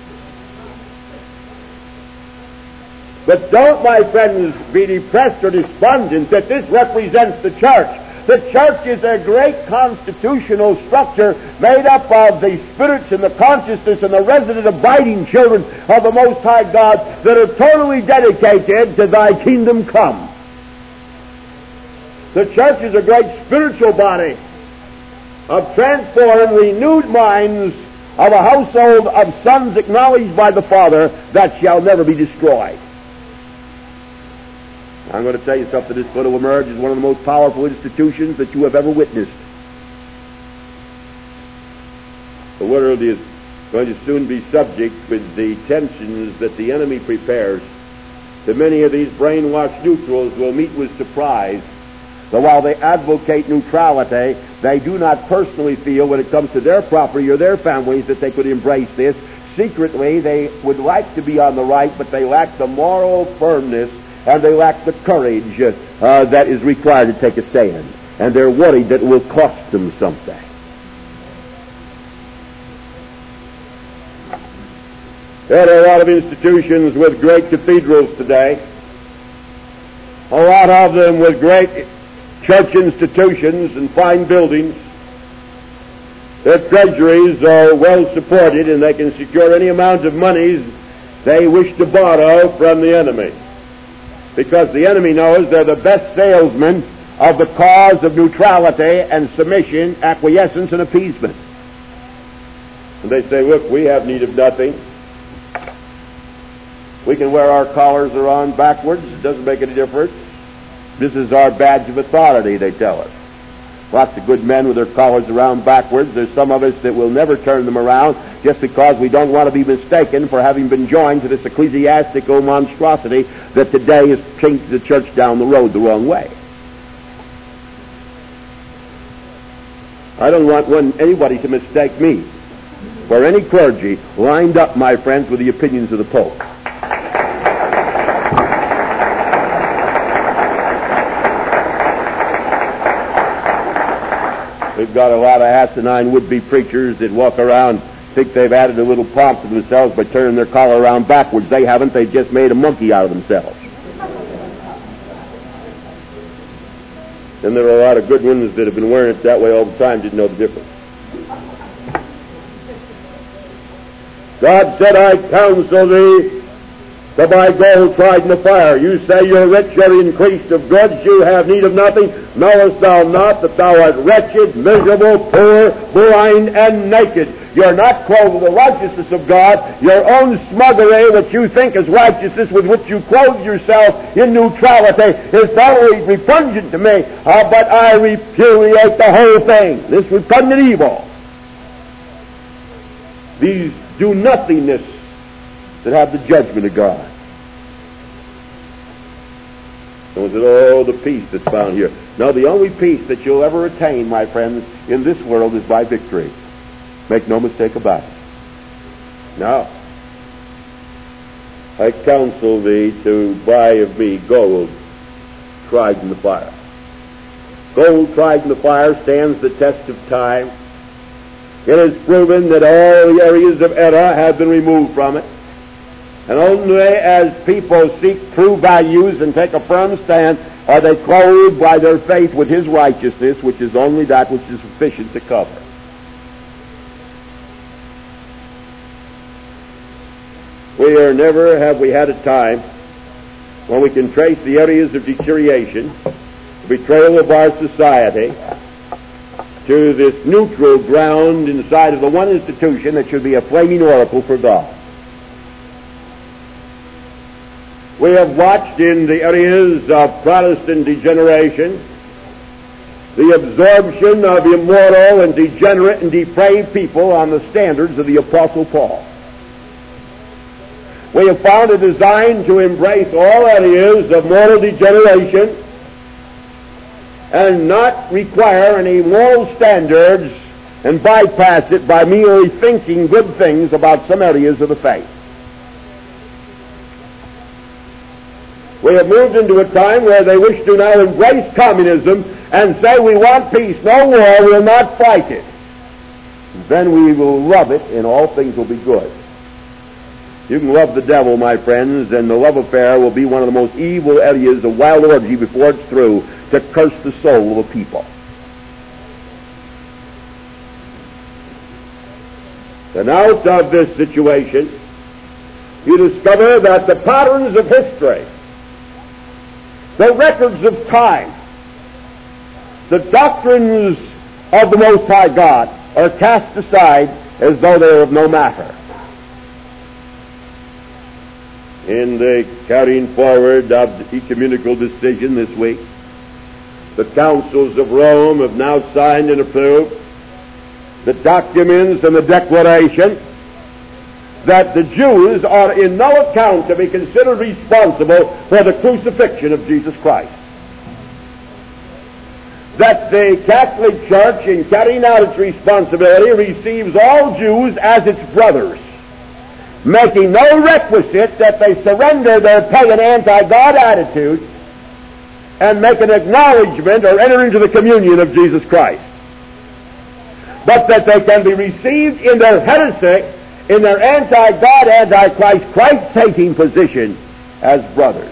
But don't, my friends, be depressed or despondent that this represents the church. The church is a great constitutional structure made up of the spirits and the consciousness and the resident abiding children of the Most High God that are totally dedicated to thy kingdom come. The church is a great spiritual body of transformed, renewed minds of a household of sons acknowledged by the Father that shall never be destroyed. I'm going to tell you something. This going to emerge as one of the most powerful institutions that you have ever witnessed. The world is going to soon be subject, with the tensions that the enemy prepares, that many of these brainwashed neutrals will meet with surprise that while they advocate neutrality, they do not personally feel when it comes to their property or their families that they could embrace this. Secretly, they would like to be on the right, but they lack the moral firmness and they lack the courage uh, that is required to take a stand. And they're worried that it will cost them something. There are a lot of institutions with great cathedrals today. A lot of them with great church institutions and fine buildings. Their treasuries are well supported and they can secure any amount of monies they wish to borrow from the enemy. Because the enemy knows they're the best salesmen of the cause of neutrality and submission, acquiescence, and appeasement. And they say, look, we have need of nothing. We can wear our collars around backwards. It doesn't make any difference. This is our badge of authority, they tell us. Lots of good men with their collars around backwards. There's some of us that will never turn them around just because we don't want to be mistaken for having been joined to this ecclesiastical monstrosity that today has changed the church down the road the wrong way. I don't want one, anybody to mistake me for any clergy lined up, my friends, with the opinions of the Pope. We've got a lot of asinine would-be preachers that walk around, think they've added a little pomp to themselves by turning their collar around backwards. They haven't. They've just made a monkey out of themselves. And there are a lot of good ones that have been wearing it that way all the time, didn't know the difference. God said, I counsel thee to buy gold tried in the fire. You say you're rich, you're increased of goods, you have need of nothing. Knowest thou not that thou art wretched, miserable, poor, blind, and naked? You're not clothed with the righteousness of God. Your own smuggery, which you think is righteousness, with which you clothe yourself in neutrality, is thoroughly repugnant to me. Uh, but I repudiate the whole thing. This repugnant evil. These do-nothingness that have the judgment of God. Someone said, oh, the peace that's found here. No, the only peace that you'll ever attain, my friends, in this world is by victory. Make no mistake about it. Now, I counsel thee to buy of me gold tried in the fire. Gold tried in the fire stands the test of time. It is proven that all the areas of error have been removed from it. And only as people seek true values and take a firm stand are they clothed by their faith with His righteousness, which is only that which is sufficient to cover. We are never have we had a time when we can trace the areas of deterioration, the betrayal of our society, to this neutral ground inside of the one institution that should be a flaming oracle for God. We have watched in the areas of Protestant degeneration the absorption of immoral and degenerate and depraved people on the standards of the Apostle Paul. We have found a design to embrace all areas of moral degeneration and not require any moral standards and bypass it by merely thinking good things about some areas of the faith. We have moved into a time where they wish to now embrace communism and say we want peace, no war, we'll not fight it. Then we will love it and all things will be good. You can love the devil, my friends, and the love affair will be one of the most evil areas of wild orgy before it's through to curse the soul of a people. And out of this situation, you discover that the patterns of history, the records of time, the doctrines of the Most High God are cast aside as though they are of no matter. In the carrying forward of the ecumenical decision this week, the councils of Rome have now signed and approved the documents and the declaration that the Jews are in no account to be considered responsible for the crucifixion of Jesus Christ. That the Catholic Church, in carrying out its responsibility, receives all Jews as its brothers, making no requisite that they surrender their pagan anti-God attitude and make an acknowledgement or enter into the communion of Jesus Christ. But that they can be received in their heresy, in their anti-God, anti-Christ, Christ-taking position as brothers.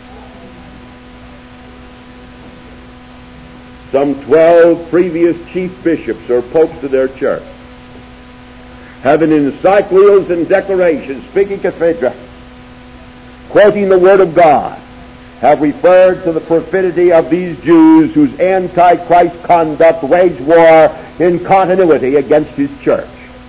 Some twelve previous chief bishops or popes of their church have in encyclicals and declarations, speaking cathedra, quoting the Word of God, have referred to the perfidy of these Jews whose anti-Christ conduct wage war in continuity against His church.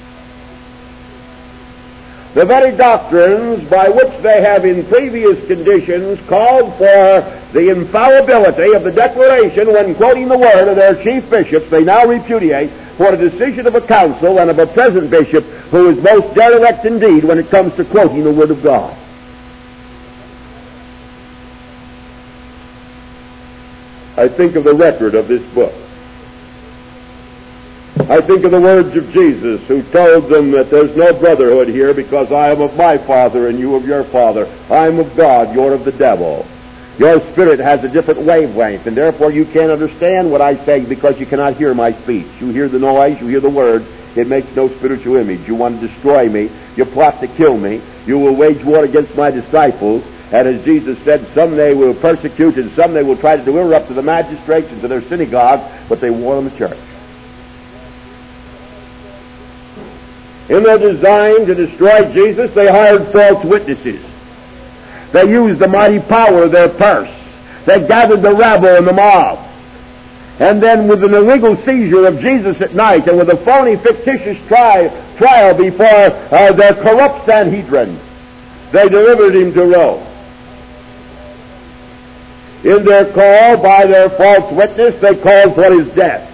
The very doctrines by which they have in previous conditions called for the infallibility of the declaration when quoting the word of their chief bishops, they now repudiate for a decision of a council and of a present bishop who is most derelict indeed when it comes to quoting the Word of God. I think of the record of this book. I think of the words of Jesus, who told them that there's no brotherhood here because I am of my Father and you of your father. I am of God, you're of the devil. Your spirit has a different wavelength, and therefore you can't understand what I say because you cannot hear my speech. You hear the noise, you hear the word, it makes no spiritual image. You want to destroy me, you plot to kill me, you will wage war against my disciples, And as Jesus said, some they will persecute and some they will try to deliver up to the magistrates and to their synagogues, but they won't in the church. In their design to destroy Jesus, they hired false witnesses. They used the mighty power of their purse. They gathered the rabble and the mob. And then with an illegal seizure of Jesus at night and with a phony, fictitious tri- trial before uh, their corrupt Sanhedrin, they delivered him to Rome. In their call by their false witness, they called for his death.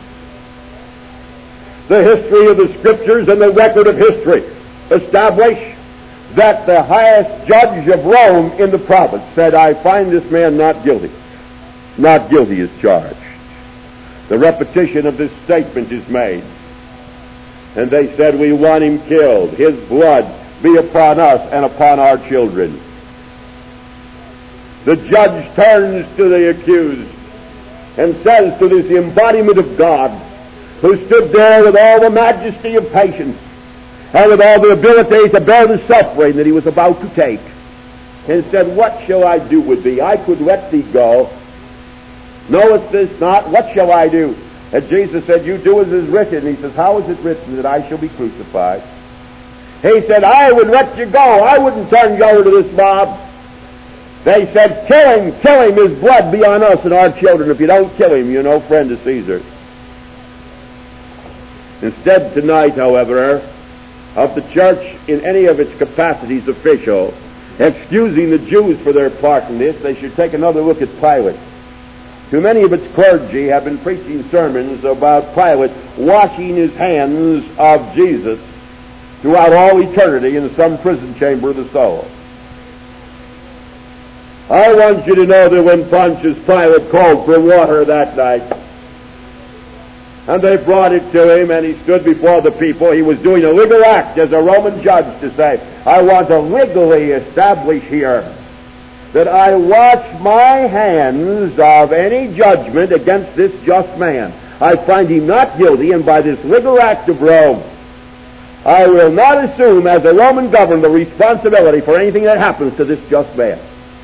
The history of the Scriptures and the record of history establish that the highest judge of Rome in the province said, I find this man not guilty. Not guilty is charged. The repetition of this statement is made. And they said, we want him killed. His blood be upon us and upon our children. The judge turns to the accused and says to this embodiment of God, who stood there with all the majesty of patience and with all the ability to bear the suffering that he was about to take, and said, what shall I do with thee? I could let thee go. Knowest this not? What shall I do? And Jesus said, you do as is written. He says, how is it written that I shall be crucified? He said, I would let you go. I wouldn't turn you over to this mob. They said, kill him, kill him. His blood be on us and our children. If you don't kill him, you're no friend of Caesar. Instead, tonight, however, of the church in any of its capacities official excusing the Jews for their part in this, they should take another look at Pilate. Too many of its clergy have been preaching sermons about Pilate washing his hands of Jesus throughout all eternity in some prison chamber of the soul. I want you to know that when Pontius Pilate called for water that night, and they brought it to him, and he stood before the people, he was doing a legal act as a Roman judge to say, I want to legally establish here that I wash my hands of any judgment against this just man. I find him not guilty, and by this legal act of Rome, I will not assume as a Roman governor the responsibility for anything that happens to this just man.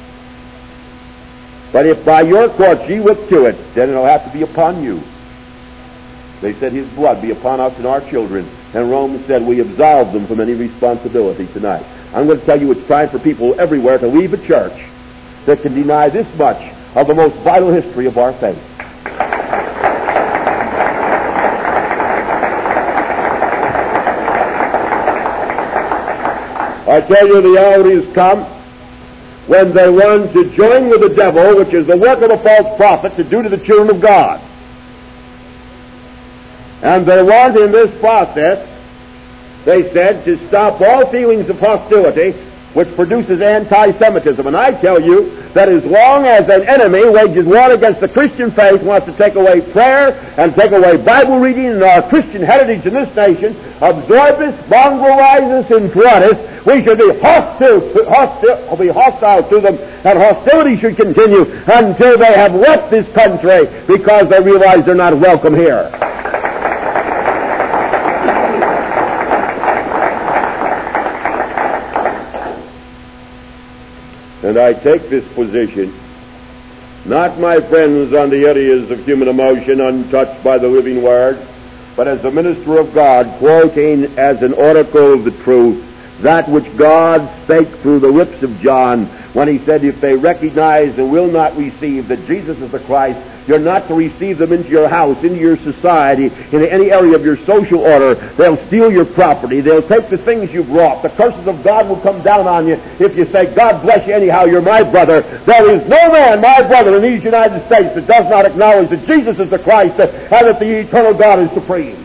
But if by your courts ye look to it, then it'll have to be upon you. They said, his blood be upon us and our children. And Rome said, we absolve them from any responsibility tonight. I'm going to tell you it's time for people everywhere to leave a church that can deny this much of the most vital history of our faith. I tell you, the hour is come when they want to join with the devil, which is the work of a false prophet, to do to the children of God. And they want in this process, they said, to stop all feelings of hostility which produces anti-Semitism. And I tell you that as long as an enemy wages war against the Christian faith, wants to take away prayer and take away Bible reading and our Christian heritage in this nation, absorb us, mongrelize us, and flood us, we should be hostile, hostile, be hostile to them, and hostility should continue until they have left this country because they realize they're not welcome here. And I take this position, not, my friends, on the areas of human emotion untouched by the living Word, but as a minister of God, quoting as an oracle of the truth that which God spake through the lips of John when he said, if they recognize and will not receive that Jesus is the Christ, you're not to receive them into your house, into your society, into any area of your social order. They'll steal your property. They'll take the things you've wrought. The curses of God will come down on you if you say, God bless you anyhow, you're my brother. There is no man, my brother, in these United States that does not acknowledge that Jesus is the Christ and that the eternal God is supreme.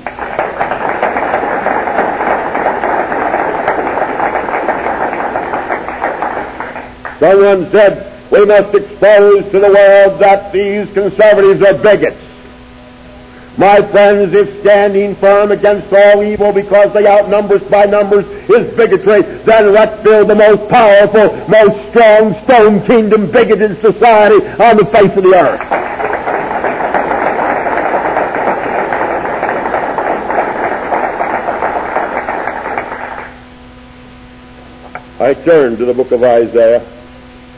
Someone said, we must expose to the world that these conservatives are bigots. My friends, if standing firm against all evil because they outnumber us by numbers is bigotry, then let's build the most powerful, most strong, stone kingdom bigoted society on the face of the earth. I turn to the book of Isaiah.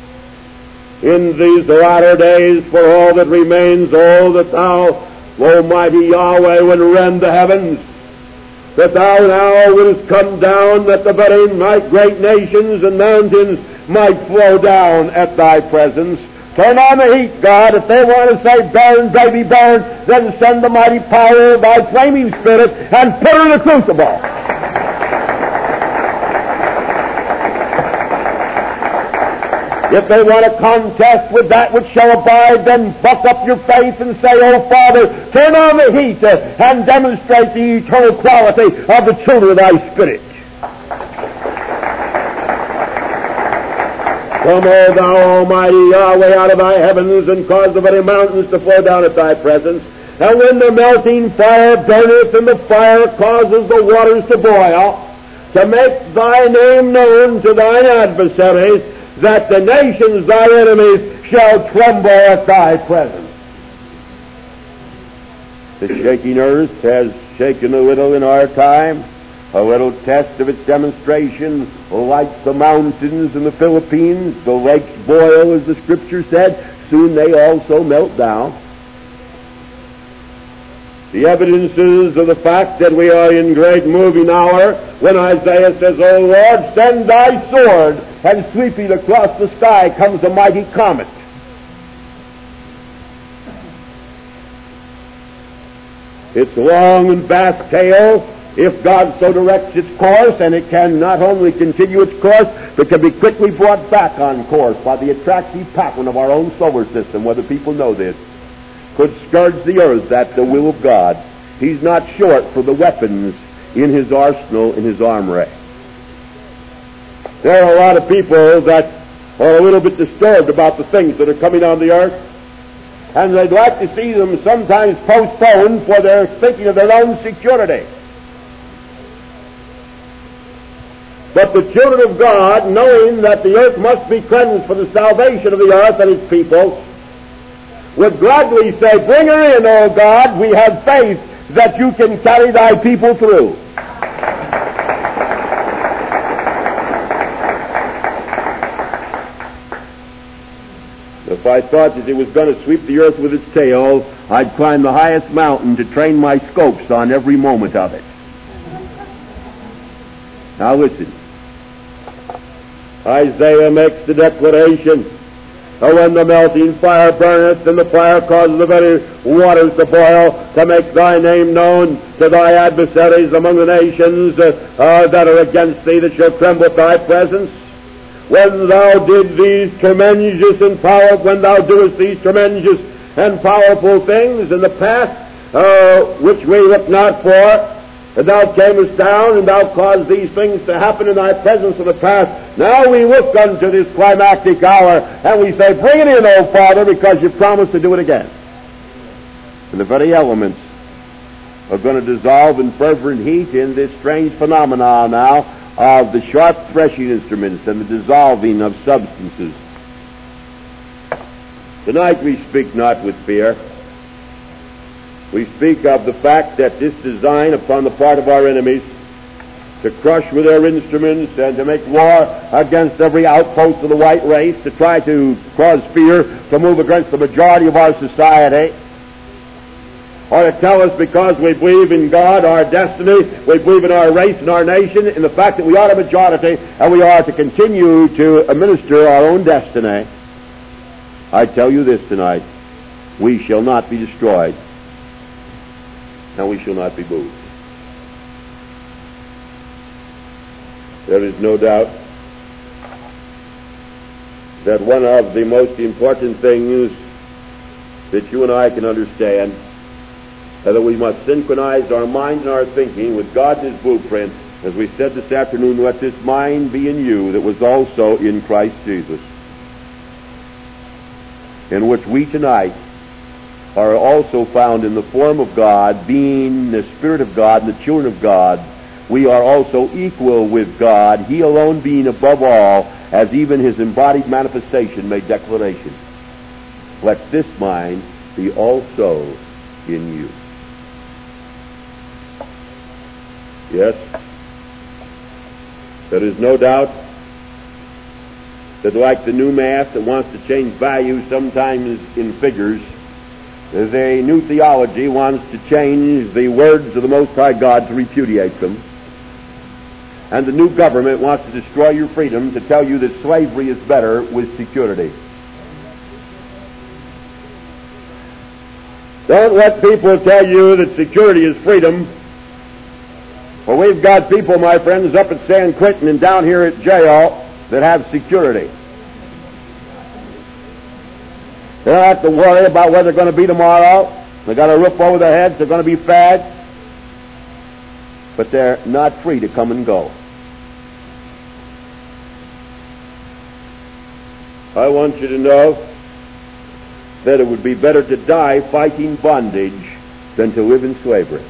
in these latter days, for all that remains, oh, that thou, Almighty Yahweh, would rend the heavens, that thou now wouldst come down, that the very might great nations and mountains might flow down at thy presence. Turn on the heat, God. If they want to say, burn, baby, burn, then send the mighty power of thy flaming Spirit and put her in the crucible. If they want to contest with that which shall abide, then buck up your faith and say, oh, Father, turn on the heat uh, and demonstrate the eternal quality of the children of thy Spirit. Come, O thou Almighty Yahweh, out of thy heavens, and cause the very mountains to flow down at thy presence. And when the melting fire burneth, and the fire causes the waters to boil, to make thy name known to thine adversaries, that the nations, thy enemies, shall tremble at thy presence. The shaking earth has shaken a little in our time. A little test of its demonstration, like the mountains in the Philippines, the lakes boil, as the Scripture said, soon they also melt down. The evidences of the fact that we are in great moving hour, when Isaiah says, O Lord, send thy sword, and sweeping across the sky comes a mighty comet. Its long and vast tail, if God so directs its course, and it can not only continue its course, but can be quickly brought back on course by the attractive pattern of our own solar system, whether people know this, could scourge the earth at the will of God. He's not short for the weapons in his arsenal, in his armory. There are a lot of people that are a little bit disturbed about the things that are coming on the earth, and they'd like to see them sometimes postponed, for they're thinking of their own security. But the children of God, knowing that the earth must be cleansed for the salvation of the earth and its people, would gladly say, bring her in, O God, we have faith that you can carry thy people through. If I thought that it was going to sweep the earth with its tail, I'd climb the highest mountain to train my scopes on every moment of it. Now listen. Isaiah makes the declaration, oh, when the melting fire burneth, and the fire causes the very waters to boil, to make thy name known to thy adversaries among the nations uh, uh, that are against thee, that shall tremble at thy presence. When thou did these tremendous and powerful, when thou doest these tremendous and powerful things in the past, uh, which we look not for, and thou camest down, and thou caused these things to happen in thy presence in the past. Now we look unto this climactic hour, and we say, bring it in, O Father, because you promised to do it again. And the very elements are going to dissolve in fervent heat in this strange phenomenon now of the sharp threshing instruments and the dissolving of substances. Tonight we speak not with fear. We speak of the fact that this design upon the part of our enemies to crush with their instruments and to make war against every outpost of the white race, to try to cause fear, to move against the majority of our society, or to tell us because we believe in God, our destiny, we believe in our race and our nation, in the fact that we are a majority and we are to continue to administer our own destiny. I tell you this tonight, we shall not be destroyed. And we shall not be moved. There is no doubt that one of the most important things that you and I can understand is that we must synchronize our mind and our thinking with God's blueprint. As we said this afternoon, let this mind be in you that was also in Christ Jesus, in which we tonight are also found in the form of God, being the Spirit of God and the children of God. We are also equal with God, He alone being above all, as even His embodied manifestation made declaration. Let this mind be also in you. Yes, there is no doubt that, like the new math that wants to change value sometimes in figures, the new theology wants to change the words of the Most High God to repudiate them. And the new government wants to destroy your freedom to tell you that slavery is better with security. Don't let people tell you that security is freedom. For we've got people, my friends, up at San Quentin and down here at jail that have security. They don't have to worry about where they're going to be tomorrow. They've got a roof over their heads. They're going to be fed. But they're not free to come and go. I want you to know that it would be better to die fighting bondage than to live in slavery.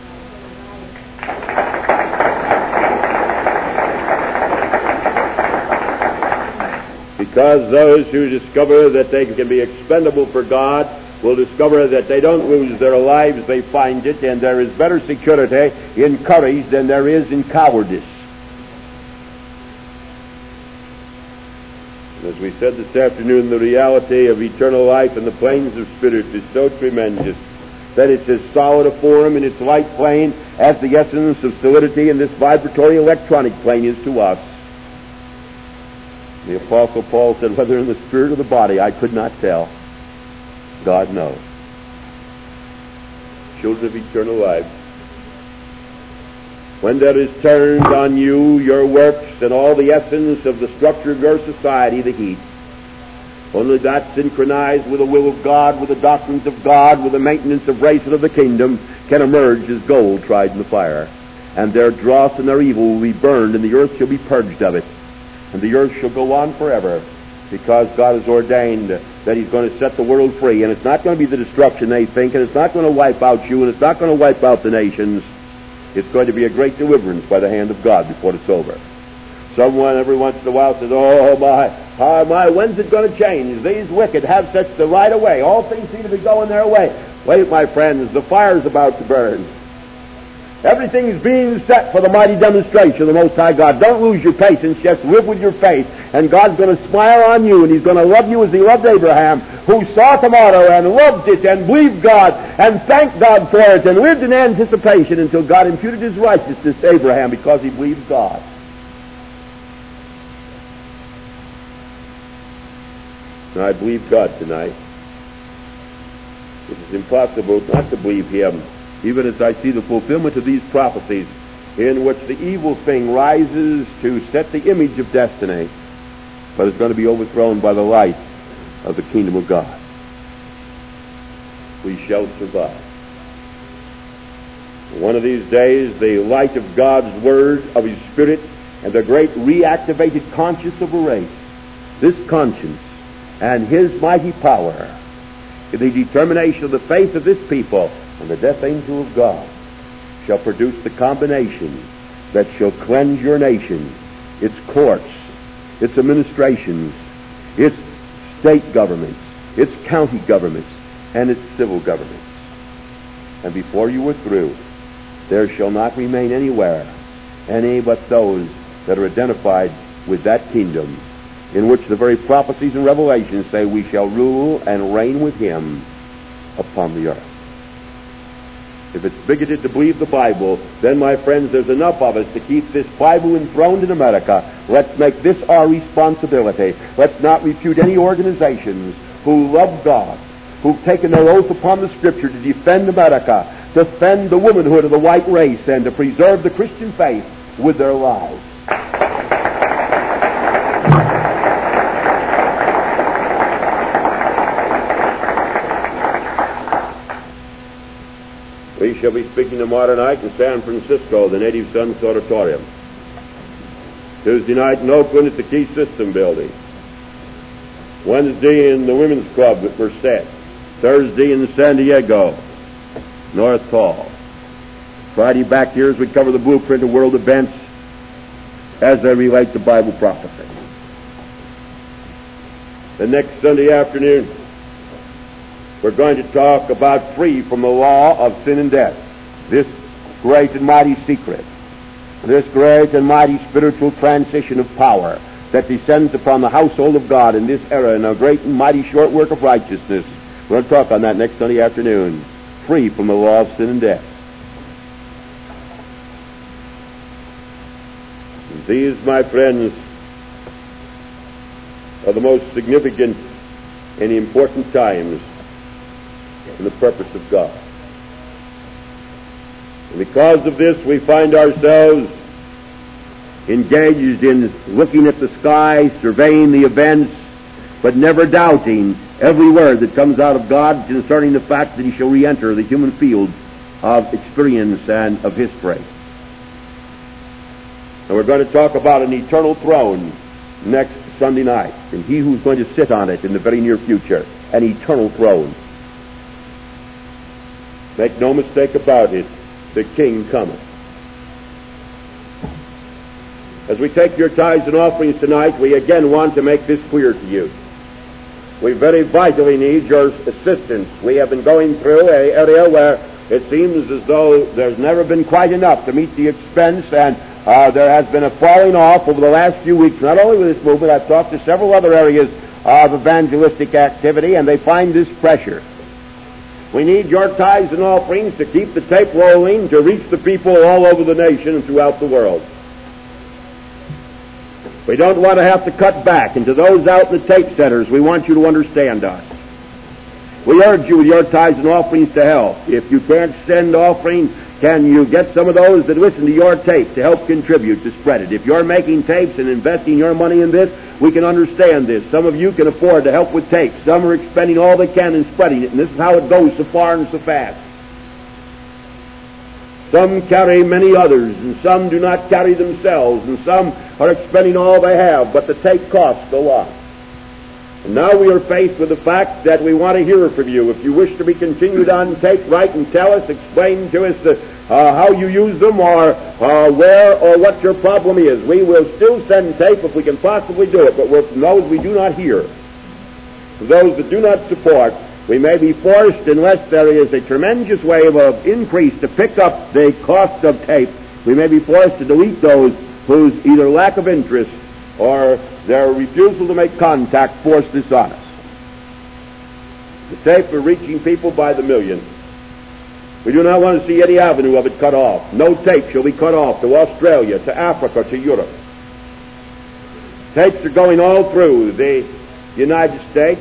Because those who discover that they can be expendable for God will discover that they don't lose their lives, they find it, and there is better security in courage than there is in cowardice. As we said this afternoon, the reality of eternal life in the planes of spirit is so tremendous that it's as solid a form in its light plane as the essence of solidity in this vibratory electronic plane is to us. The Apostle Paul said, whether in the spirit or the body, I could not tell. God knows. Children of eternal life, when there is turned on you your works and all the essence of the structure of your society, the heat, only that synchronized with the will of God, with the doctrines of God, with the maintenance of race and of the kingdom, can emerge as gold tried in the fire. And their dross and their evil will be burned, and the earth shall be purged of it. And the earth shall go on forever, because God has ordained that He's going to set the world free. And it's not going to be the destruction they think, and it's not going to wipe out you, and it's not going to wipe out the nations. It's going to be a great deliverance by the hand of God before it's over. Someone every once in a while says, oh my, oh my, when's it going to change? These wicked have such the right of way. All things seem to be going their way. Wait, my friends, the fire's about to burn. Everything is being set for the mighty demonstration of the Most High God. Don't lose your patience. Just live with your faith. And God's going to smile on you, and He's going to love you as He loved Abraham, who saw tomorrow and loved it and believed God and thanked God for it and lived in anticipation until God imputed His righteousness to Abraham because he believed God. Now, I believe God tonight. It is impossible not to believe Him, even as I see the fulfillment of these prophecies in which the evil thing rises to set the image of destiny, but is going to be overthrown by the light of the kingdom of God. We shall survive. One of these days, the light of God's Word, of His Spirit, and the great reactivated conscience of a race, this conscience and His mighty power, the determination of the faith of this people, and the death angel of God shall produce the combination that shall cleanse your nation, its courts, its administrations, its state governments, its county governments, and its civil governments. And before you are through, there shall not remain anywhere any but those that are identified with that kingdom, in which the very prophecies and revelations say we shall rule and reign with Him upon the earth. If it's bigoted to believe the Bible, then, my friends, there's enough of us to keep this Bible enthroned in America. Let's make this our responsibility. Let's not refute any organizations who love God, who've taken their oath upon the Scripture to defend America, to defend the womanhood of the white race, and to preserve the Christian faith with their lives. We shall be speaking tomorrow night in San Francisco, the Native Sons Auditorium. Tuesday night in Oakland at the Key System Building. Wednesday in the Women's Club at Merced. Thursday in San Diego, North Hall. Friday back here as we cover the blueprint of world events as they relate to Bible prophecy. The next Sunday afternoon, we're going to talk about free from the law of sin and death. This great and mighty secret, this great and mighty spiritual transition of power that descends upon the household of God in this era in a great and mighty short work of righteousness. We're going to talk on that next Sunday afternoon. Free from the law of sin and death. These, my friends, are the most significant and important times in the purpose of God. And because of this, we find ourselves engaged in looking at the sky, surveying the events, but never doubting every word that comes out of God concerning the fact that He shall re-enter the human field of experience and of history. And we're going to talk about an eternal throne next Sunday night, and He who's going to sit on it in the very near future, an eternal throne. Make no mistake about it, the King cometh. As we take your tithes and offerings tonight, we again want to make this clear to you. We very vitally need your assistance. We have been going through an area where it seems as though there's never been quite enough to meet the expense, and uh, there has been a falling off over the last few weeks, not only with this movement. I've talked to several other areas of evangelistic activity, and they find this pressure. We need your tithes and offerings to keep the tape rolling, to reach the people all over the nation and throughout the world. We don't want to have to cut back. And to those out in the tape centers, we want you to understand us. We urge you with your tithes and offerings to help. If you can't send offerings, can you get some of those that listen to your tape to help contribute to spread it? If you're making tapes and investing your money in this, we can understand this. Some of you can afford to help with tapes. Some are expending all they can in spreading it, and this is how it goes so far and so fast. Some carry many others, and some do not carry themselves, and some are expending all they have, but the tape costs go up. And now we are faced with the fact that we want to hear from you. If you wish to be continued on tape, write and tell us, explain to us the, uh, how you use them, or uh, where or what your problem is. We will still send tape if we can possibly do it, but from those we do not hear, for those that do not support, we may be forced, unless there is a tremendous wave of increase to pick up the cost of tape, we may be forced to delete those whose either lack of interest or their refusal to make contact force this on us. The tape are reaching people by the million. We do not want to see any avenue of it cut off. No tape shall be cut off to Australia, to Africa, to Europe. Tapes are going all through the United States,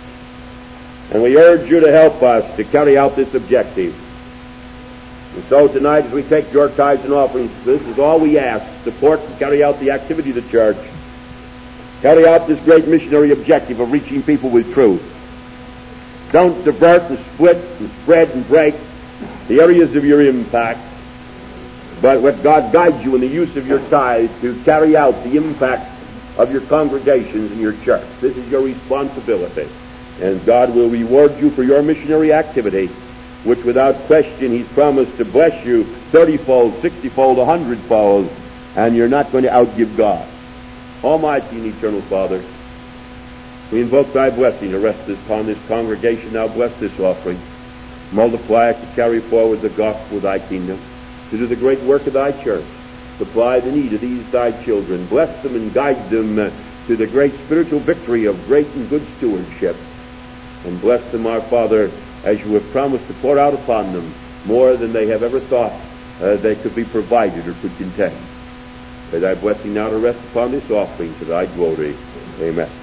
and we urge you to help us to carry out this objective. And so tonight, as we take your tithes and offerings, this is all we ask: support and carry out the activity of the church. Carry out this great missionary objective of reaching people with truth. Don't divert and split and spread and break the areas of your impact, but let God guide you in the use of your tithes to carry out the impact of your congregations and your church. This is your responsibility. And God will reward you for your missionary activity, which without question He's promised to bless you thirty-fold, sixty-fold, a hundred-fold, and you're not going to outgive God. Almighty and eternal Father, we invoke Thy blessing to rest upon this congregation. Now bless this offering. Multiply it to carry forward the gospel of Thy kingdom, to do the great work of Thy church. Supply the need of these Thy children. Bless them and guide them uh, to the great spiritual victory of great and good stewardship. And bless them, our Father, as You have promised to pour out upon them more than they have ever thought uh, they could be provided or could contain. May Thy blessing now to rest upon this offering to Thy glory. Amen.